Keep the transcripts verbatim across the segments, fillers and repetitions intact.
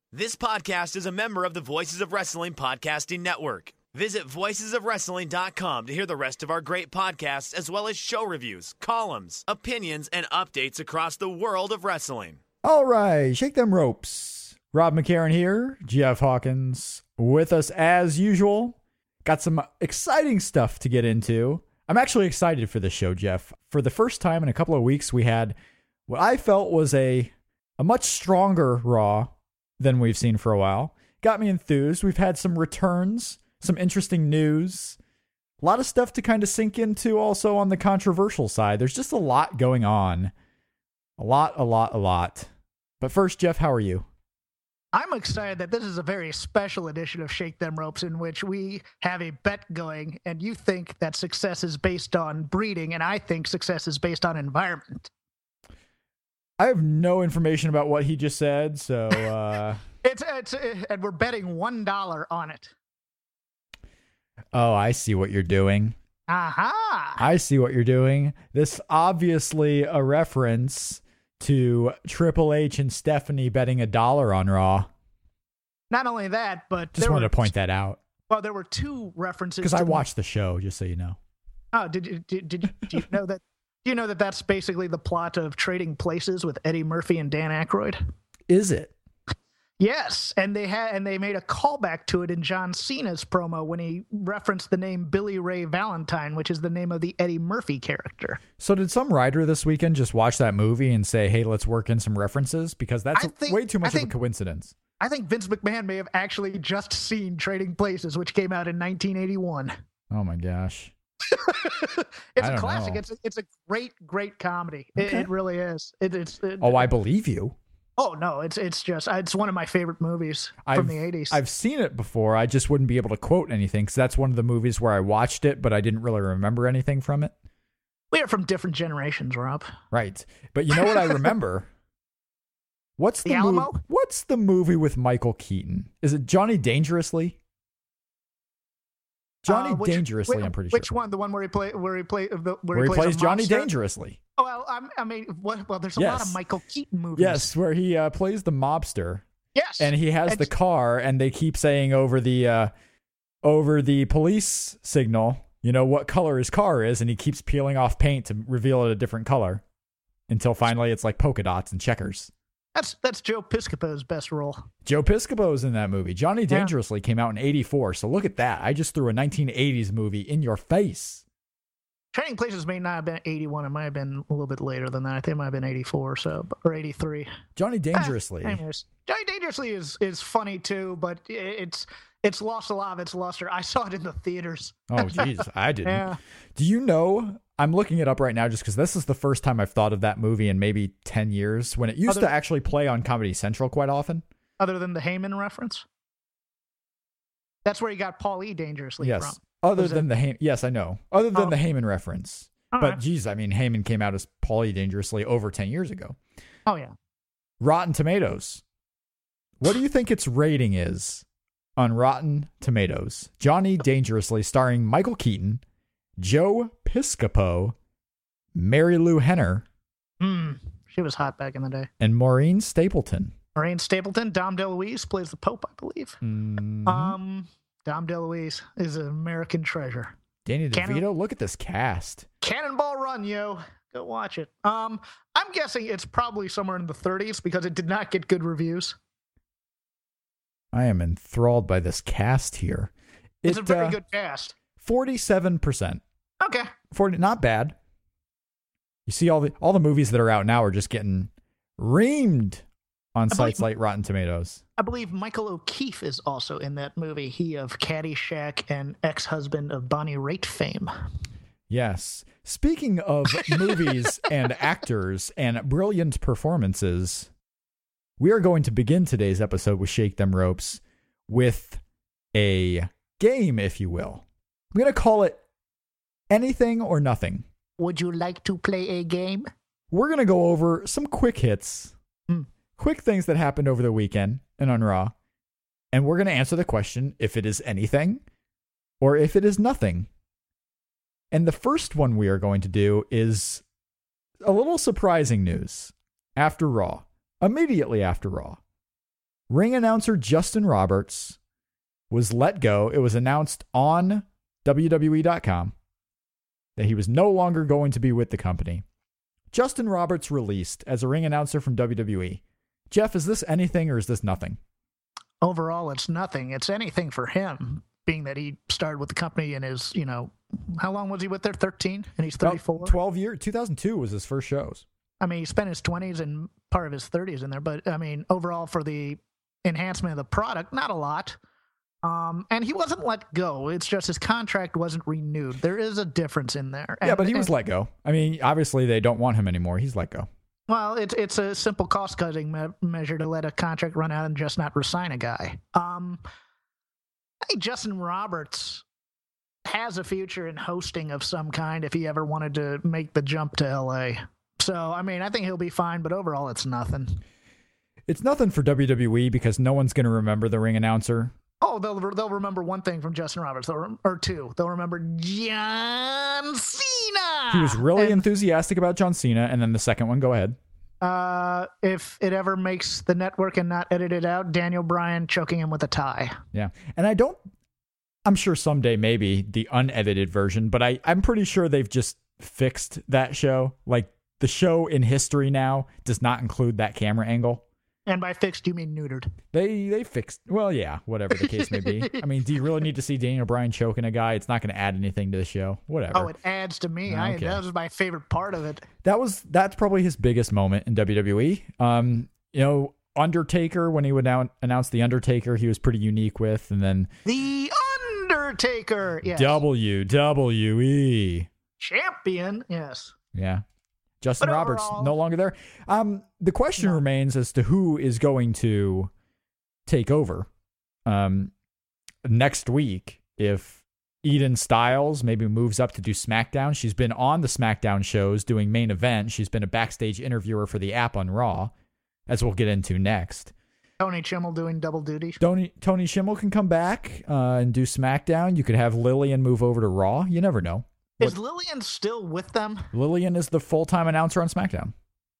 This podcast is a member of the Voices of Wrestling Podcasting Network. Visit voices of wrestling dot com to hear the rest of our great podcasts, as well as show reviews, columns, opinions, and updates across the world of wrestling. All right, shake them ropes. Rob McCarron here, Jeff Hawkins with us as usual. Got some exciting stuff to get into. I'm actually excited for this show, Jeff. For the first time in a couple of weeks, we had what I felt was a, a much stronger Raw than we've seen for a while. Got me enthused. We've had some returns, some interesting news, a lot of stuff to kind of sink into also on the controversial side. There's just a lot going on. A lot, a lot, a lot. But first, Jeff, how are you? I'm excited that this is a very special edition of Shake Them Ropes in which we have a bet going, and you think that success is based on breeding, and I think success is based on environment. I have no information about what he just said, so... Uh... it's it's and we're betting one dollar on it. Oh, I see what you're doing. Aha! I see what you're doing. This obviously a reference to Triple H and Stephanie betting a dollar on Raw. Not only that, but just wanted were, to point that out. Well, there were two references because I watched the show, just so you know. Oh, did you did, did, did you know that? Do you know that that's basically the plot of Trading Places with Eddie Murphy and Dan Aykroyd? Is it? Yes, and they had and they made a callback to it in John Cena's promo when he referenced the name Billy Ray Valentine, which is the name of the Eddie Murphy character. So did some writer this weekend just watch that movie and say, hey, let's work in some references? Because that's think, way too much think, of a coincidence. I think Vince McMahon may have actually just seen Trading Places, which came out in nineteen eighty-one. Oh, my gosh. It's a classic. Know. It's a, it's a great, great comedy. Okay. It, it really is. It, it's. It, oh, I believe you. Oh no, it's it's just it's one of my favorite movies from I've, the eighties. I've seen it before. I just wouldn't be able to quote anything because that's one of the movies where I watched it, but I didn't really remember anything from it. We are from different generations, Rob. Right, but you know what I remember? What's the, the Alamo? Mov- what's the movie with Michael Keaton? Is it Johnny Dangerously? Johnny uh, which, Dangerously, which, I'm pretty which sure. Which one? The one where he play where he play the, where, where he, he plays, plays Johnny monster? Dangerously. Oh, well, I'm, I mean, what, well, there's a yes. lot of Michael Keaton movies. Yes, where he uh, plays the mobster. Yes, and he has and the car, and they keep saying over the uh, over the police signal, you know what color his car is, and he keeps peeling off paint to reveal it a different color until finally it's like polka dots and checkers. That's that's Joe Piscopo's best role. Joe Piscopo's in that movie. Johnny Dangerously yeah. came out in eighty-four, so look at that. I just threw a nineteen eighties movie in your face. Trading Places may not have been eighty-one. It might have been a little bit later than that. I think it might have been eighty-four or so, or eighty-three. Johnny Dangerously. Ah, anyways, Johnny Dangerously is, is funny too, but it's it's lost a lot of its luster. I saw it in the theaters. Oh, jeez, I didn't. Yeah. Do you know? I'm looking it up right now just because this is the first time I've thought of that movie in maybe ten years when it used other, to actually play on Comedy Central quite often. Other than the Heyman reference? That's where you got Paul E. Dangerously yes. from. Other Was than it? the Heyman. Yes, I know. Other than oh. the Heyman reference. All but right. geez, I mean, Heyman came out as Paul E. Dangerously over ten years ago. Oh, yeah. Rotten Tomatoes. What do you think its rating is on Rotten Tomatoes? Johnny Dangerously starring Michael Keaton, Joe Piscopo, Mary Lou Henner. Mm, she was hot back in the day. And Maureen Stapleton. Maureen Stapleton. Dom DeLuise plays the Pope, I believe. Mm-hmm. Um, Dom DeLuise is an American treasure. Danny DeVito, Cannon- look at this cast. Cannonball Run, yo. Go watch it. Um, I'm guessing it's probably somewhere in the thirties because it did not get good reviews. I am enthralled by this cast here. It's it, a very uh, good cast. forty-seven percent. Okay. forty, not bad. You see, all the all the movies that are out now are just getting reamed on I sites believe, like Rotten Tomatoes. I believe Michael O'Keefe is also in that movie. He of Caddyshack and ex-husband of Bonnie Raitt fame. Yes. Speaking of movies and actors and brilliant performances, we are going to begin today's episode with Shake Them Ropes with a game, if you will. I'm going to call it Anything or Nothing. Would you like to play a game? We're going to go over some quick hits, mm. quick things that happened over the weekend and on Raw. And we're going to answer the question if it is anything or if it is nothing. And the first one we are going to do is a little surprising news after Raw, immediately after Raw. ring announcer Justin Roberts was let go. It was announced on W W E dot com that he was no longer going to be with the company. Justin Roberts released as a ring announcer from W W E. Jeff, is this anything or is this nothing? Overall, it's nothing. It's anything for him, being that he started with the company and is, you know, how long was he with there? thirteen? And he's thirty-four? About twelve years. two thousand two was his first shows. I mean, he spent his twenties and part of his thirties in there. But, I mean, overall for the enhancement of the product, not a lot. Um, and he wasn't let go. It's just his contract wasn't renewed. There is a difference in there. And, yeah, but he was and, let go. I mean, obviously they don't want him anymore. He's let go. Well, it's it's a simple cost-cutting me- measure to let a contract run out and just not resign a guy. Um, I think Justin Roberts has a future in hosting of some kind if he ever wanted to make the jump to L A. So, I mean, I think he'll be fine, but overall, it's nothing. It's nothing for W W E because no one's going to remember the ring announcer. Oh, they'll they'll remember one thing from Justin Roberts, they'll, or two. They'll remember John Cena. He was really and, enthusiastic about John Cena, and then the second one, go ahead. Uh, if it ever makes the network and not edited out, Daniel Bryan choking him with a tie. Yeah, and I don't. I'm sure someday maybe the unedited version, but I I'm pretty sure they've just fixed that show. Like the show in history now does not include that camera angle. And by fixed, you mean neutered. They they fixed, well, yeah, whatever the case may be. I mean, do you really need to see Daniel Bryan choking a guy? It's not going to add anything to the show. Whatever. Oh, it adds to me. I, Okay. that was my favorite part of it. That was that's probably his biggest moment in W W E. Um, you know, Undertaker, when he would now announce the Undertaker, he was pretty unique with, and then The Undertaker. Yes. W W E. Champion. Yes. Yeah. Justin But Roberts, overall- no longer there. Um, the question No. remains as to who is going to take over um, next week. If Eden Styles maybe moves up to do SmackDown. She's been on the SmackDown shows doing main event. She's been a backstage interviewer for the app on Raw, as we'll get into next. Tony Chimmel doing double duty. Tony, Tony Schimmel can come back uh, and do SmackDown. You could have Lillian move over to Raw. You never know. Is Lillian still with them? Lillian is the full-time announcer on SmackDown.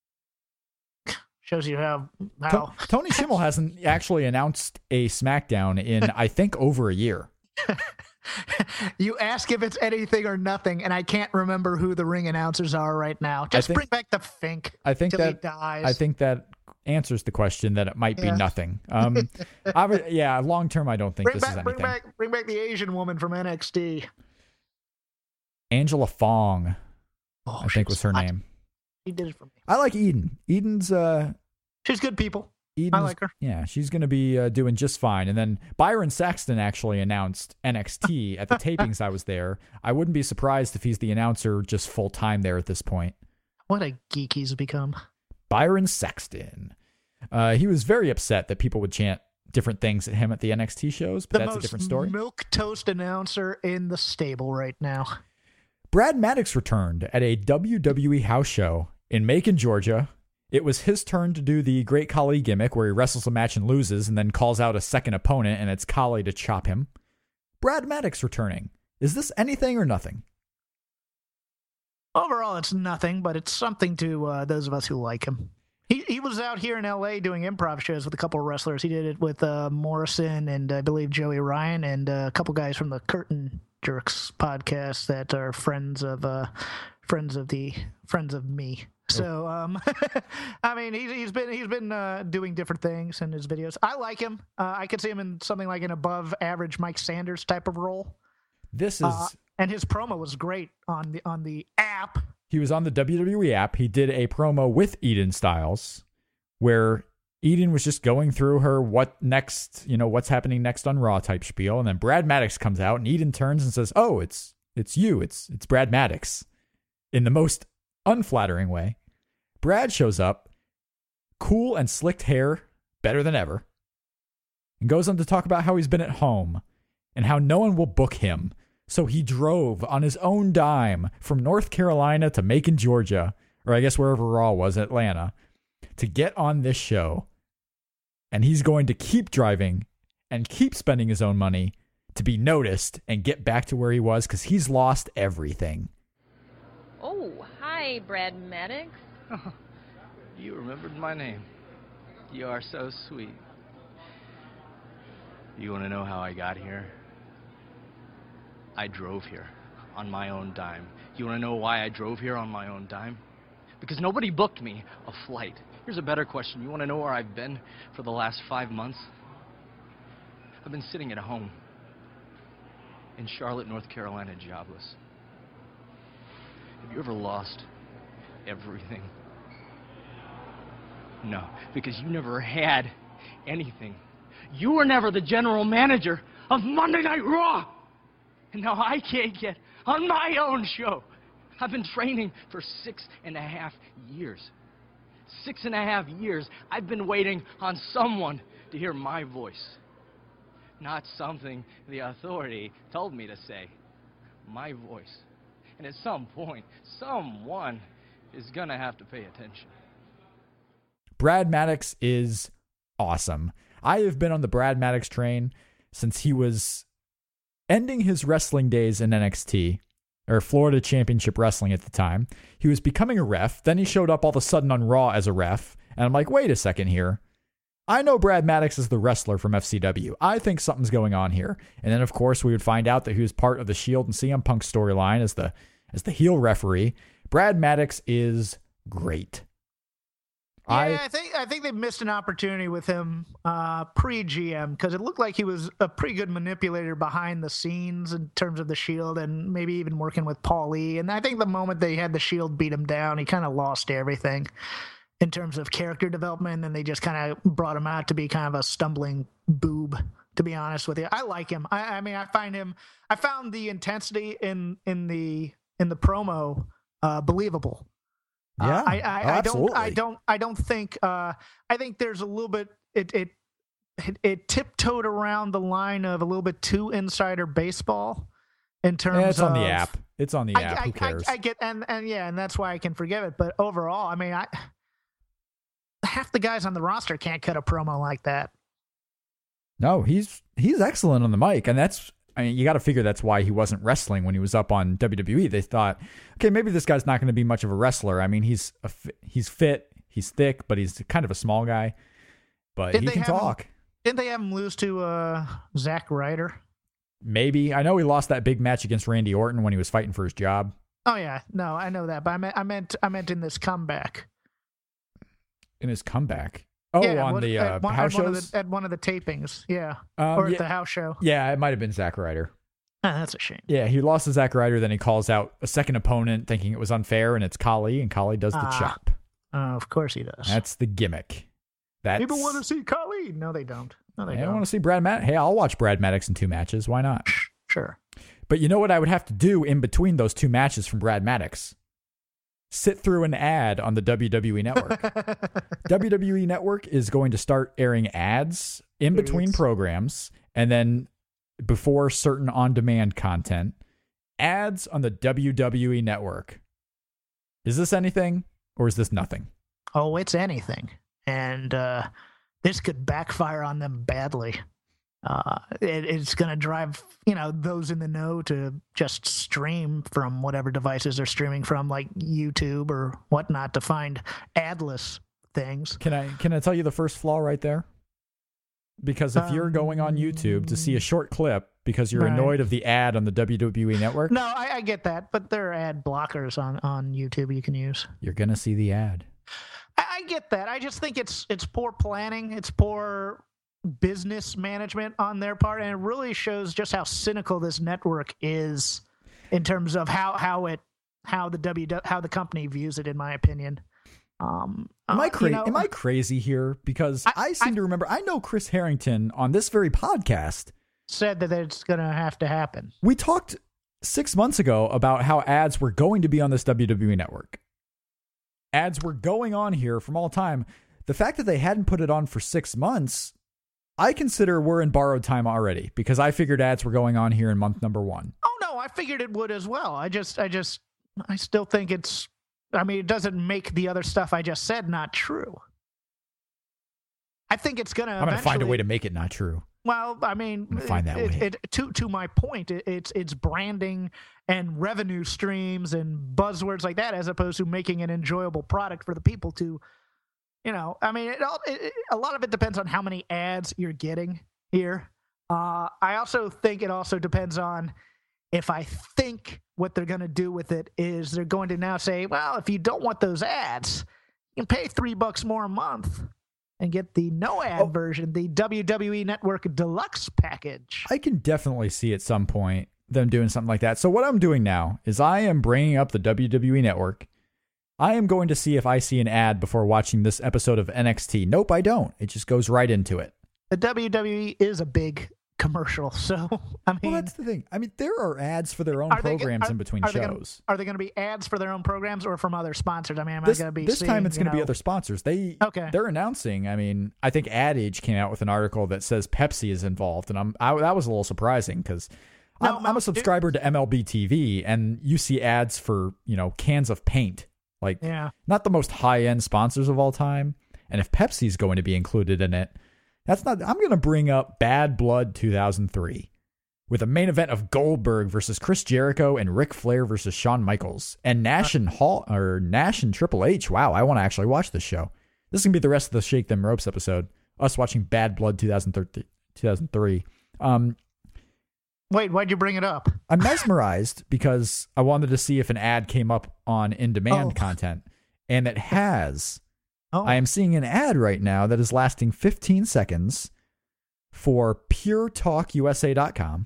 Shows you how. how To- Tony Schimmel hasn't actually announced a SmackDown in, I think, over a year. You ask if it's anything or nothing, and I can't remember who the ring announcers are right now. Just think- bring back the Fink. I think till he that dies. I think that answers the question that it might be Yeah. nothing. Um, I would, yeah, long term, I don't think bring this back, is anything. bring back, bring back the Asian woman from N X T. Angela Fong, Oh, I think was her hot. name. She did it for me. I like Eden. Eden's uh, She's good people. Eden's, I like her. Yeah, she's going to be uh, doing just fine. And then Byron Saxton actually announced N X T at the tapings I was there. I wouldn't be surprised if he's the announcer just full time there at this point. What a geek he's become. Byron Saxton. Uh, he was very upset that people would chant different things at him at the N X T shows, but The that's a most different story. milk toast announcer in the stable right now. Brad Maddox returned at a W W E house show in Macon, Georgia. It was his turn to do the Great Khali gimmick where he wrestles a match and loses and then calls out a second opponent and it's Khali to chop him. Brad Maddox returning. Is this anything or nothing? Overall, it's nothing, but it's something to uh, those of us who like him. He he was out here in L A doing improv shows with a couple of wrestlers. He did it with uh, Morrison and I believe Joey Ryan and uh, a couple guys from the Curtain Jerks podcast that are friends of uh, friends of the friends of me. So, um, I mean, he's he's been he's been uh, doing different things in his videos. I like him. Uh, I could see him in something like an above average Mike Sanders type of role. This is Uh, and his promo was great on the on the app. he was on the W W E app. He did a promo with Eden Styles where Eden was just going through her what next, you know, what's happening next on Raw type spiel, and then Brad Maddox comes out and Eden turns and says, "Oh, it's it's you. It's it's Brad Maddox." In the most unflattering way. Brad shows up, cool and slicked hair, better than ever, and goes on to talk about how he's been at home and how no one will book him. So he drove on his own dime from North Carolina to Macon, Georgia, or I guess wherever Raw was, Atlanta, to get on this show. And he's going to keep driving and keep spending his own money to be noticed and get back to where he was because he's lost everything. Oh, hi, Brad Maddox. You remembered my name. You are so sweet. You want to know how I got here? I drove here on my own dime. You want to know why I drove here on my own dime? Because nobody booked me a flight. Here's a better question. You want to know where I've been for the last five months? I've been sitting at home in Charlotte, North Carolina, jobless. Have you ever lost everything? No, because you never had anything. You were never the general manager of Monday Night Raw. And now I can't get on my own show. I've been training for six and a half years. Six and a half years, I've been waiting on someone to hear my voice. Not something the authority told me to say. My voice. And at some point, someone is gonna have to pay attention. Brad Maddox is awesome. I have been on the Brad Maddox train since he was ending his wrestling days in N X T, or Florida Championship Wrestling at the time. He was becoming a ref. Then he showed up all of a sudden on Raw as a ref. And I'm like, wait a second here. I know Brad Maddox is the wrestler from F C W. I think something's going on here. And then, of course, we would find out that he was part of the Shield and C M Punk storyline as the as the heel referee. Brad Maddox is great. Yeah, I, I think I think they missed an opportunity with him uh, pre-G M because it looked like he was a pretty good manipulator behind the scenes in terms of the Shield and maybe even working with Paul Lee. And I think the moment they had the Shield beat him down, he kind of lost everything in terms of character development, and they just kind of brought him out to be kind of a stumbling boob, to be honest with you. I like him. I, I mean, I find him, I found the intensity in, in the, in the promo uh, believable. yeah, Uh, I, I, oh, I don't, absolutely. I don't, I don't think, uh, I think there's a little bit, it, it, it, it tiptoed around the line of a little bit too insider baseball in terms Yeah, it's of on the app. It's on the I, app. I, Who cares? I, I get, and, and yeah, and that's why I can forgive it. But overall, I mean, I, half the guys on the roster can't cut a promo like that. No, he's he's excellent on the mic, and that's I mean you got to figure that's why he wasn't wrestling when he was up on W W E. They thought, okay, maybe this guy's not going to be much of a wrestler. I mean, he's a, he's fit, he's thick, but he's kind of a small guy, but Did he they can have him- talk. Didn't they have him lose to uh, Zack Ryder? Maybe I know he lost that big match against Randy Orton when he was fighting for his job. Oh yeah, no, I know that, but I meant, I meant, I meant in this comeback. In his comeback. Oh, Yeah, on what- the at uh, one, house at one of shows. the, at one of the tapings, yeah, Um, or at yeah, the house show. yeah, it might have been Zack Ryder. Ah, that's a shame. Yeah, he lost to Zack Ryder. Then he calls out a second opponent, thinking it was unfair, and it's Kali, and Kali does the Ah. chop. Uh, of course he does. That's the gimmick. That's, People want to see Kali. No, they don't. No, they I don't. want to see Brad Maddox. Hey, I'll watch Brad Maddox in two matches. Why not? Sure. But you know what I would have to do in between those two matches from Brad Maddox? Sit through an ad on the W W E Network. W W E Network is going to start airing ads in between Idiots. programs and then before certain on-demand content. Ads on the W W E Network. Is this anything or is this nothing? Oh, it's anything, and uh, this could backfire on them badly. Uh, it, it's going to drive, you know, those in the know to just stream from whatever devices they're streaming from, like YouTube or whatnot, to find adless things. Can I can I tell you the first flaw right there? Because if you're going on YouTube to see a short clip because you're Right. annoyed of the ad on the W W E Network, No, I, I get that, but there are ad blockers on, on YouTube you can use. you're going to see the ad. I, I get that. I just think it's it's poor planning. It's poor business management on their part, and it really shows just how cynical this network is in terms of how how it how the W how the company views it. In my opinion, um, Am uh, I you crazy? know, Am I crazy here? Because I, I- seem I- to remember I know Chris Harrington on this very podcast. said that it's going to have to happen? We talked six months ago about how ads were going to be on this W W E Network. Ads were going on here from all time. The fact that they hadn't put it on for six months, I consider we're in borrowed time already because I figured ads were going on here in month number one. Oh no, I figured it would as well. I just I just I still think it's. I mean, it doesn't make the other stuff I just said not true. I think it's going to. I'm going to find a way to make it not true. Well, I mean, I'm gonna find that it, way. It, it, to to my point, it, it's it's branding and revenue streams and buzzwords like that, as opposed to making an enjoyable product for the people to, you know. I mean, it all it, it- a lot of it depends on how many ads you're getting here. Uh, I also think it also depends on if I think what they're going to do with it is they're going to now say, well, if you don't want those ads, you can pay three bucks more a month and get the no ad Oh. version, the W W E Network Deluxe package. I can definitely see at some point them doing something like that. So what I'm doing now is I am bringing up the W W E Network. I am going to see if I see an ad before watching this episode of N X T. Nope, I don't. It just goes right into it. The W W E is a big commercial, so I mean, Well, that's the thing. I mean, there are ads for their own are they go- programs are- in between are they gonna- shows. Are they going to be ads for their own programs or from other sponsors? I mean, am This, I going to be this time seeing, it's you going to be know- other sponsors. They Okay. they're announcing. I mean, I think Ad Age came out with an article that says Pepsi is involved, and I'm I, that was a little surprising because No, I'm, I'm a Mountain subscriber to M L B T V, and you see ads for you know cans of paint, like Yeah. not the most high end sponsors of all time. And if Pepsi's going to be included in it, that's not. I'm going to bring up Bad Blood two thousand three. With a main event of Goldberg versus Chris Jericho and Ric Flair versus Shawn Michaels and Nash and Hall or Nash and Triple H. Wow, I want to actually watch this show. This is gonna be the rest of the Shake Them Ropes episode. Us watching Bad Blood two thousand three. Um, Wait, why'd you bring it up? I'm mesmerized because I wanted to see if an ad came up on in-demand Oh. content, and it has. Oh, I am seeing an ad right now that is lasting fifteen seconds for pure talk U S A dot com.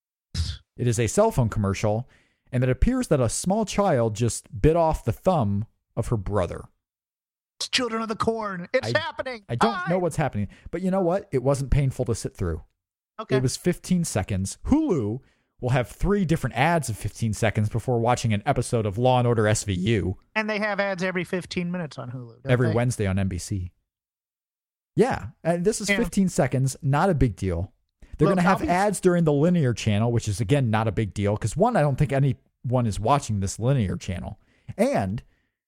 It is a cell phone commercial, and it appears that a small child just bit off the thumb of her brother. it's Children of the Corn. It's I- happening. I don't Hi. know what's happening, but you know what? It wasn't painful to sit through. Okay. It was fifteen seconds. Hulu will have three different ads of fifteen seconds before watching an episode of Law and Order S V U And they have ads every fifteen minutes on Hulu. don't every they? Wednesday on N B C. Yeah, and this is Yeah. fifteen seconds, not a big deal. They're Look, going to have I'll be- ads during the linear channel, which is, again, not a big deal because, one, I don't think anyone is watching this linear channel. And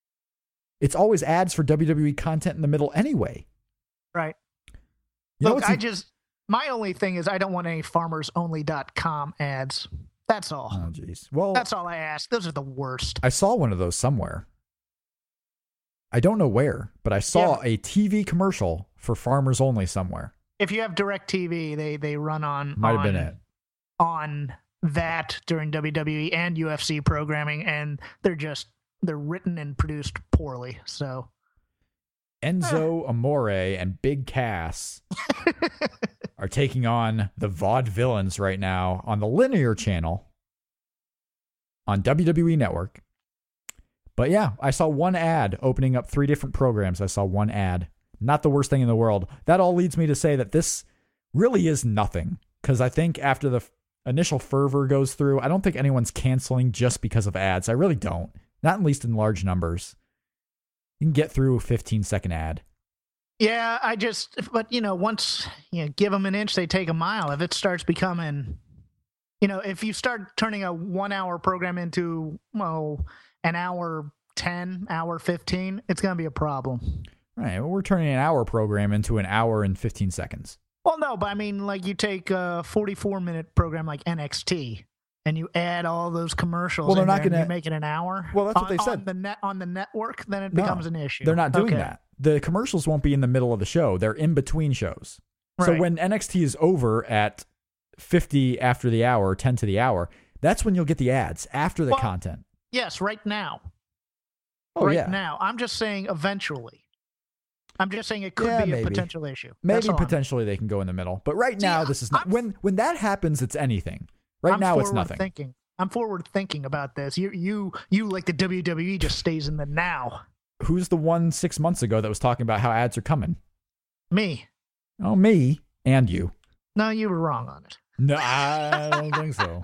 it's always ads for W W E content in the middle anyway. Right. You know Look, what's I in- just, my only thing is I don't want any farmers only dot com ads. That's all. Oh, jeez. Well, That's all I ask. Those are the worst. I saw one of those somewhere. I don't know where, but I saw Yeah. a T V commercial for Farmers Only somewhere. If you have DirecTV, they they run on Might have on, been it. on that during W W E and U F C programming, and they're just they're written and produced poorly. So Enzo Amore and Big Cass are taking on the Vaudevillains right now on the linear channel on W W E Network. But yeah, I saw one ad opening up three different programs. I saw one ad. Not the worst thing in the world. That all leads me to say that this really is nothing. Because I think after the f- initial fervor goes through, I don't think anyone's canceling just because of ads. I really don't. Not at least in large numbers. You can get through a fifteen second ad. yeah, I just but you know once you know, give them an inch, they take a mile. If it starts becoming, you know, if you start turning a one hour program into well an hour ten, hour fifteen, it's gonna be a problem. Right. Well, we're turning an hour program into an hour and fifteen seconds. Well, no, but I mean, like you take a forty-four minute program like N X T, and you add all those commercials. Well, they're in not there and gonna- you make it an hour. Well, that's what on- they said. on the net on the network. Then it No, becomes an issue. They're not doing Okay. that. The commercials won't be in the middle of the show. They're in between shows. So Right. when N X T is over at fifty after the hour, ten to the hour, that's when you'll get the ads after the Well, content. Yes, right now. Oh, right yeah. now. I'm just saying eventually. I'm just saying it could Yeah, be maybe. a potential issue. That's Maybe all I'm- potentially they can go in the middle. But right See, now, I- this is not. I'm- When when that happens, it's anything. Right I'm now, it's forward nothing. Thinking. I'm forward thinking about this. You, you, you, like the W W E, just stays in the now. Who's the one six months ago that was talking about how ads are coming? Me. Oh, me and you. No, you were wrong on it. No, I don't think so.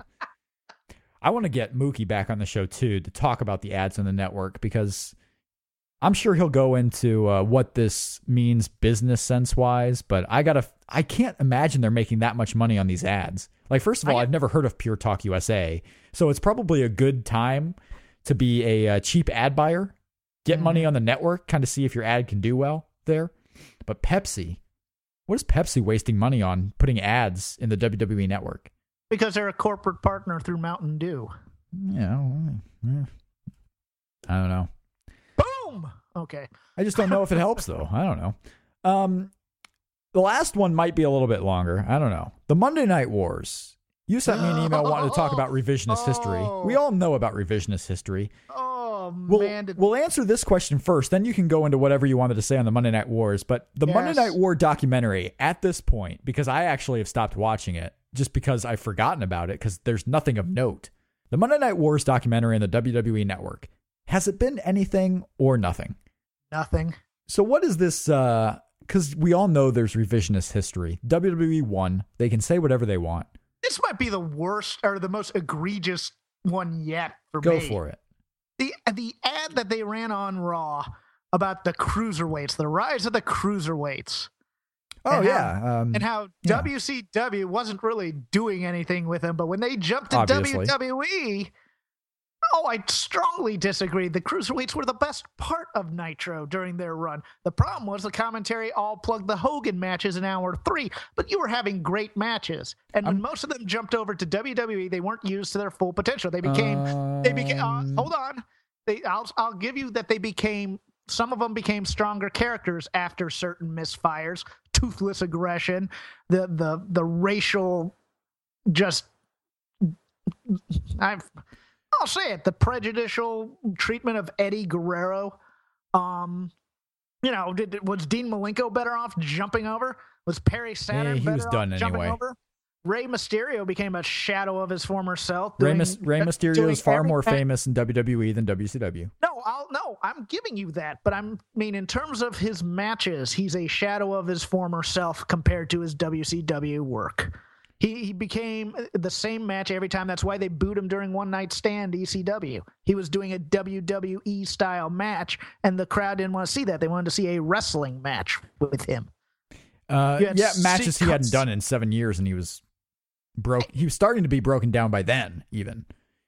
I want to get Mookie back on the show, too, to talk about the ads on the network, because I'm sure he'll go into uh, what this means business sense-wise, but I gotta, I can't imagine they're making that much money on these ads. Like, first of all, I- I've never heard of Pure Talk U S A, so it's probably a good time to be a, uh cheap ad buyer, get Mhm. money on the network, kind of see if your ad can do well there. But Pepsi, what is Pepsi wasting money on putting ads in the W W E network? Because they're a corporate partner through Mountain Dew. Yeah, well, eh, I don't know. Boom. Okay. I just don't know if it helps, though. I don't know. Um, The last one might be a little bit longer. I don't know. The Monday Night Wars. You sent me an email wanting to talk about revisionist history. We all know about revisionist history. Oh, We'll, man. Did- we'll answer this question first, then you can go into whatever you wanted to say on the Monday Night Wars. But the Yes. Monday Night War documentary, at this point, because I actually have stopped watching it, just because I've forgotten about it, because there's nothing of note. The Monday Night Wars documentary on the W W E Network. Has it been anything or nothing? Nothing. So what is this? Because we all know there's revisionist history. W W E won. They can say whatever they want. This might be the worst or the most egregious one yet for Go me. for it. The the ad that they ran on Raw about the cruiserweights, the rise of the cruiserweights. Oh, and yeah. How, um, and how yeah. W C W wasn't really doing anything with them, but when they jumped to Obviously. W W E, oh, I strongly disagree. The cruiserweights were the best part of Nitro during their run. The problem was the commentary all plugged the Hogan matches in hour three, but you were having great matches. And when Um, most of them jumped over to W W E, they weren't used to their full potential. They became, they became. Uh, Um, hold on, they. I'll I'll give you that they became. Some of them became stronger characters after certain misfires, toothless aggression, the the the racial, just. I've. I'll say it, the prejudicial treatment of Eddie Guerrero. Um, you know, did was Dean Malenko better off jumping over? Was Perry Saturn Yeah, he better was off done jumping anyway. over? Rey Mysterio became a shadow of his former self. Rey, doing- Mys- Rey Mysterio doing is far more everything- famous in W W E than W C W. No, I'll no, I'm giving you that, but I'm I mean in terms of his matches, he's a shadow of his former self compared to his W C W work. He he became the same match every time. That's why they booed him during One Night Stand E C W. He was doing a W W E style match, and the crowd didn't want to see that. They wanted to see a wrestling match with him. Uh, You had yeah, matches he hadn't secrets. done in seven years, and he was broke. He was starting to be broken down by then, even.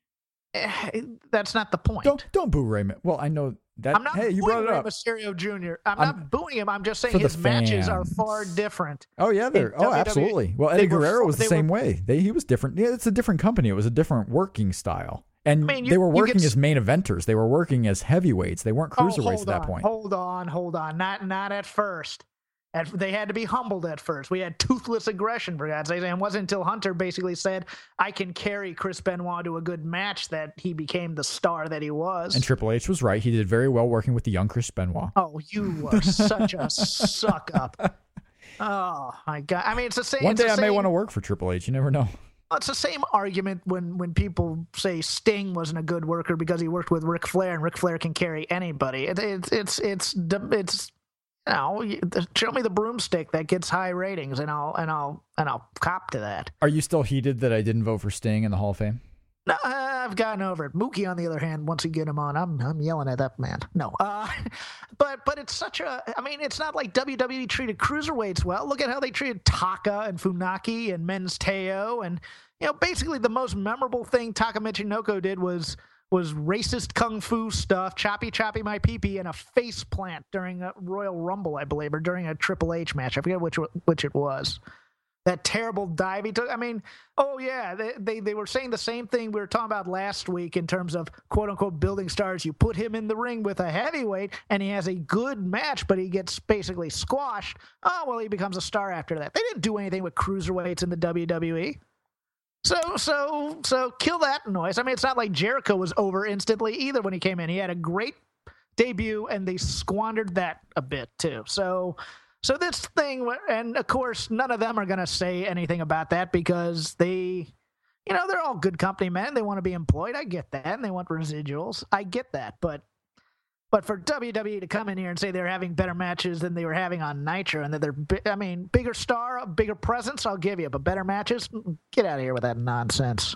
Eh, That's not the point. Don't don't boo Rey. My- Well, I know that. I'm not hey, you booing brought it Rey up. Mysterio Junior I'm, I'm- not booing him. I'm just saying for the his matches are fans. far different. Oh yeah, they're in oh W W E, absolutely. Well, they Eddie were Guerrero fu- was the they same were- way. They he was different. Yeah, it's a different company. It was a different working style, and I mean, you- they were you working could as s- main eventers. They were working as heavyweights. They weren't Oh, cruiserweights hold at that on, point. Hold on, hold on. Not not at first. At, they had to be humbled at first. We had toothless aggression, for God's sake. And it wasn't until Hunter basically said, I can carry Chris Benoit to a good match that he became the star that he was. And Triple H was right. He did very well working with the young Chris Benoit. Oh, you are such a suck up. Oh, my God. I mean, it's the same. One it's day the I may same- want to work for Triple H. You never know. It's the same argument when, when people say Sting wasn't a good worker because he worked with Ric Flair, and Ric Flair can carry anybody. It, it's it's it's it's you know, you- show me the broomstick that gets high ratings, and I'll and I'll and I'll cop to that. Are you still heated that I didn't vote for Sting in the Hall of Fame? No, I've gotten over it. Mookie, on the other hand, once you get him on, I'm I'm yelling at that man. No, uh, but but it's such a. I mean, it's not like W W E treated cruiserweights well. Look at how they treated Taka and Funaki and Men's Teo, and you know, basically the most memorable thing Taka Michinoko did was was racist kung fu stuff, choppy choppy my pee pee, and a face plant during a Royal Rumble, I believe, or during a Triple H match. I forget which which it was. That terrible dive he took. I mean, oh yeah, they, they they were saying the same thing we were talking about last week in terms of quote unquote building stars. You put him in the ring with a heavyweight and he has a good match, but he gets basically squashed. Oh well, he becomes a star after that. They didn't do anything with cruiserweights in the W W E. So so so kill that noise. I mean, it's not like Jericho was over instantly either when he came in. He had a great debut and they squandered that a bit too. So. So this thing, and of course, none of them are going to say anything about that because they, you know, they're all good company men. They want to be employed. I get that. And they want residuals. I get that. But but for W W E to come in here and say they're having better matches than they were having on Nitro and that they're, bi- I mean, bigger star, bigger presence, I'll give you. But better matches, get out of here with that nonsense.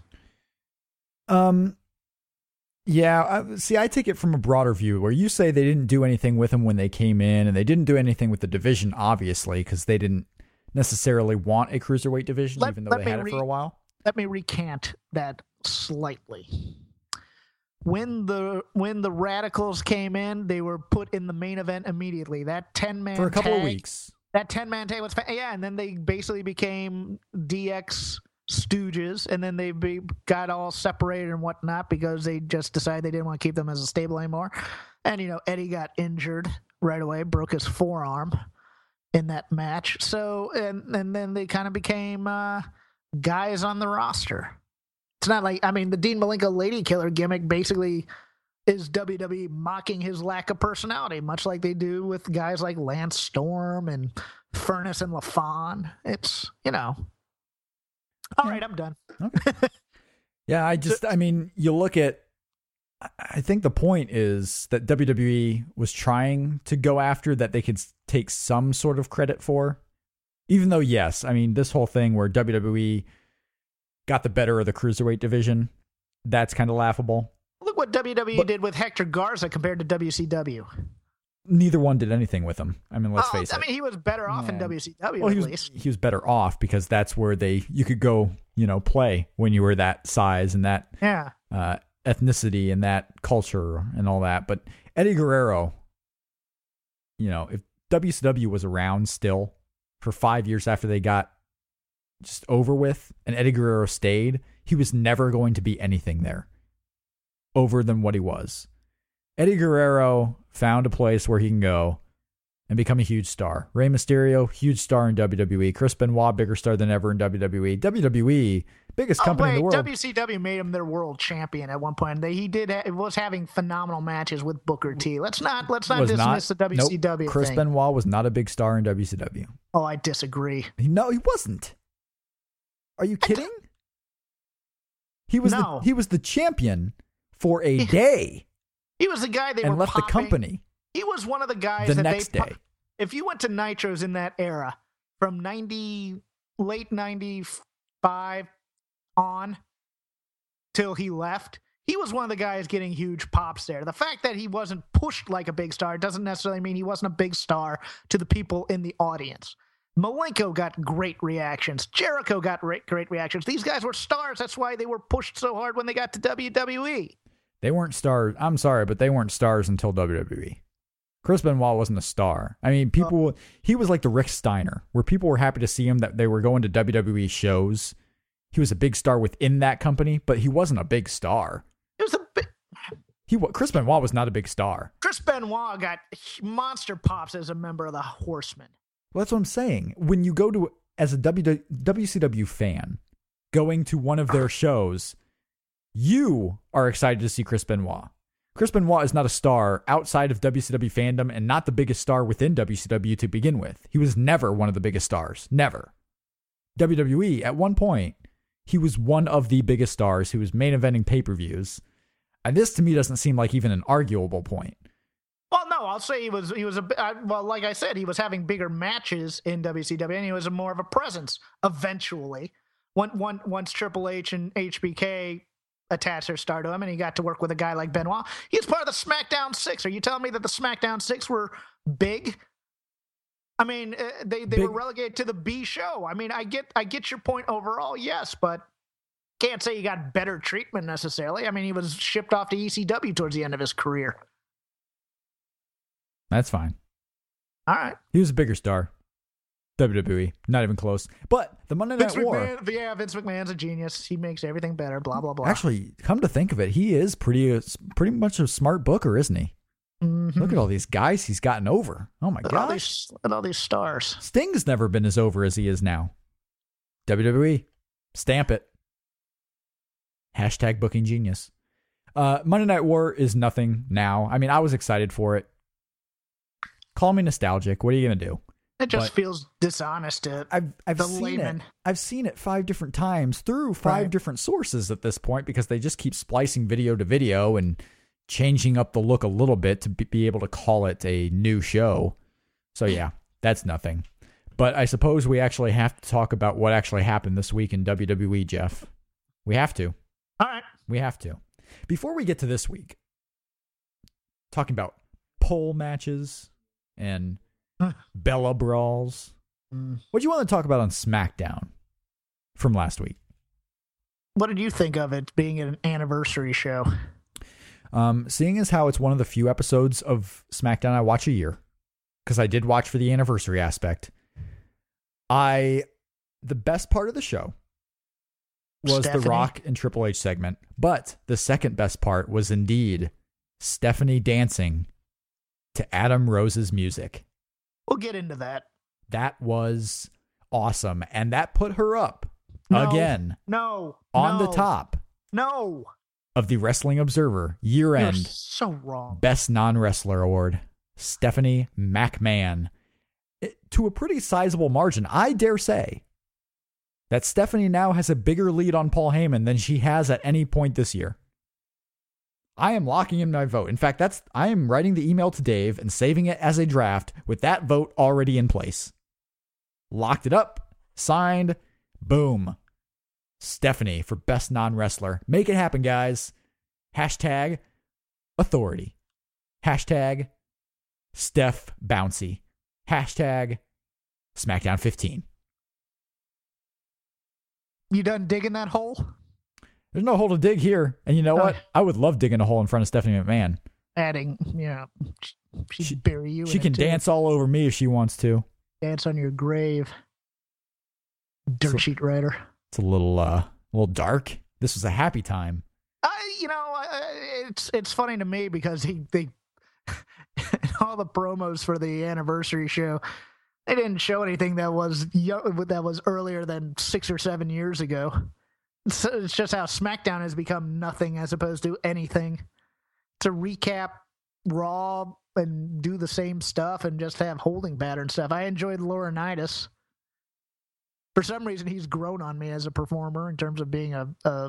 Um, yeah. I, see, I take it from a broader view where you say they didn't do anything with him when they came in, and they didn't do anything with the division, obviously, because they didn't necessarily want a cruiserweight division, Let- even though let they me had it re- for a while. Let me recant that slightly. When the when the Radicals came in, they were put in the main event immediately. That ten man For a couple tag, of weeks. That ten man tag was fa- yeah, and then they basically became D X stooges, and then they be, got all separated and whatnot because they just decided they didn't want to keep them as a stable anymore. And you know, Eddie got injured right away, broke his forearm. in that match. So, and, and then they kind of became uh, guys on the roster. It's not like, I mean, the Dean Malenko Lady Killer gimmick basically is W W E mocking his lack of personality, much like they do with guys like Lance Storm and Furnace and LaFon. It's, you know. All right, I'm done. Okay. Yeah, I just, I mean, you look at, I think the point is that W W E was trying to go after that they could take some sort of credit for. Even though, yes, I mean, this whole thing where W W E got the better of the cruiserweight division, that's kind of laughable. Look what W W E but, did with Hector Garza compared to W C W. Neither one did anything with him. I mean, let's oh, face I it. I mean, he was better off yeah. in W C W well, at he was, least. He was better off because that's where they you could go, you know, play when you were that size and that yeah. uh, ethnicity and that culture and all that. But Eddie Guerrero, you know, if W C W was around still for five years after they got just over with and Eddie Guerrero stayed, he was never going to be anything there over than what he was. Eddie Guerrero found a place where he can go and become a huge star. Rey Mysterio, huge star in W W E. Chris Benoit, bigger star than ever in W W E. W W E, biggest oh, company wait, in the world. W C W made him their world champion at one point. They, he did ha- was having phenomenal matches with Booker T. Let's not let's not was dismiss not, the W C W nope, Chris thing. Benoit was not a big star in W C W. Oh, I disagree. No, he wasn't. Are you kidding? He was no. the, he was the champion for a day. He was the guy they and were left popping. the company. He was one of the guys the that next they. day. If you went to Nitros in that era, from ninety late ninety-five on till he left, he was one of the guys getting huge pops there. The fact that he wasn't pushed like a big star doesn't necessarily mean he wasn't a big star to the people in the audience. Malenko got great reactions. Jericho got great reactions. These guys were stars. That's why they were pushed so hard when they got to W W E. They weren't stars. I'm sorry, but they weren't stars until W W E. Chris Benoit wasn't a star. I mean, people, oh. he was like the Rick Steiner, where people were happy to see him, that they were going to W W E shows. He was a big star within that company, but he wasn't a big star. It was a big... He, Chris Benoit was not a big star. Chris Benoit got monster pops as a member of the Horsemen. Well, that's what I'm saying. When you go to, as a W C W fan, going to one of their shows, you are excited to see Chris Benoit. Chris Benoit is not a star outside of W C W fandom and not the biggest star within W C W to begin with. He was never one of the biggest stars. Never. W W E, at one point, he was one of the biggest stars who was main eventing pay-per-views. And this, to me, doesn't seem like even an arguable point. Well, no, I'll say he was, he was a, uh, well, like I said, he was having bigger matches in W C W, and he was a more of a presence eventually. One, one, once Triple H and H B K attached their star to him, and he got to work with a guy like Benoit. He's part of the SmackDown Six. Are you telling me that the SmackDown Six were big? I mean, uh, they, they big. were relegated to the B show. I mean, I get I get your point overall, yes, but can't say he got better treatment necessarily. I mean, he was shipped off to E C W towards the end of his career. That's fine. All right. He was a bigger star. W W E, not even close. But the Monday Night Vince War. McMahon, yeah, Vince McMahon's a genius. He makes everything better. Blah blah blah. Actually, come to think of it, he is pretty, uh, pretty much a smart booker, isn't he? Mm-hmm. Look at all these guys he's gotten over. Oh my gosh! gosh! All these, look at all these stars. Sting's never been as over as he is now. W W E, stamp it. Hashtag booking genius. Uh, Monday Night War is nothing now. I mean, I was excited for it. Call me nostalgic. What are you gonna do? It just but feels dishonest to I've I've the seen layman. it. I've seen it five different times through five Right. different sources at this point because they just keep splicing video to video and changing up the look a little bit to be be able to call it a new show. So yeah, that's nothing. But I suppose we actually have to talk about what actually happened this week in W W E, Jeff. We have to. All right. We have to. Before we get to this week, talking about pole matches and Bella brawls. Mm. What do you want to talk about on SmackDown from last week? What did you think of it being an anniversary show? Um, seeing as how it's one of the few episodes of SmackDown I watch a year, because I did watch for the anniversary aspect, I the best part of the show was Stephanie? the Rock and Triple H segment, but the second best part was indeed Stephanie dancing to Adam Rose's music. We'll get into that. That was awesome. And that put her up No, again No. on no, the top No. of the Wrestling Observer year You're end so wrong. Best Non-Wrestler Award. Stephanie McMahon. It, to a pretty sizable margin, I dare say that Stephanie now has a bigger lead on Paul Heyman than she has at any point this year. I am locking in my vote. In fact, that's I am writing the email to Dave and saving it as a draft with that vote already in place. Locked it up, signed, boom. Stephanie for Best Non-Wrestler. Make it happen, guys. Hashtag authority. Hashtag Steph Bouncy. Hashtag SmackDown fifteen. You done digging that hole? There's no hole to dig here. And you know what? Uh, I would love digging a hole in front of Stephanie McMahon. Adding, you know, she'd She- bury you. She in can it too. dance all over me if she wants to. Dance on your grave. Dirt So- sheet writer. It's a little, uh, a little dark. This was a happy time. I, you know, I, it's it's funny to me because he they in all the promos for the anniversary show, they didn't show anything that was yo- that was earlier than six or seven years ago. It's, it's just how SmackDown has become nothing as opposed to anything. To recap Raw and do the same stuff and just have holding pattern stuff. I enjoyed Laurinaitis. For some reason, he's grown on me as a performer in terms of being a, a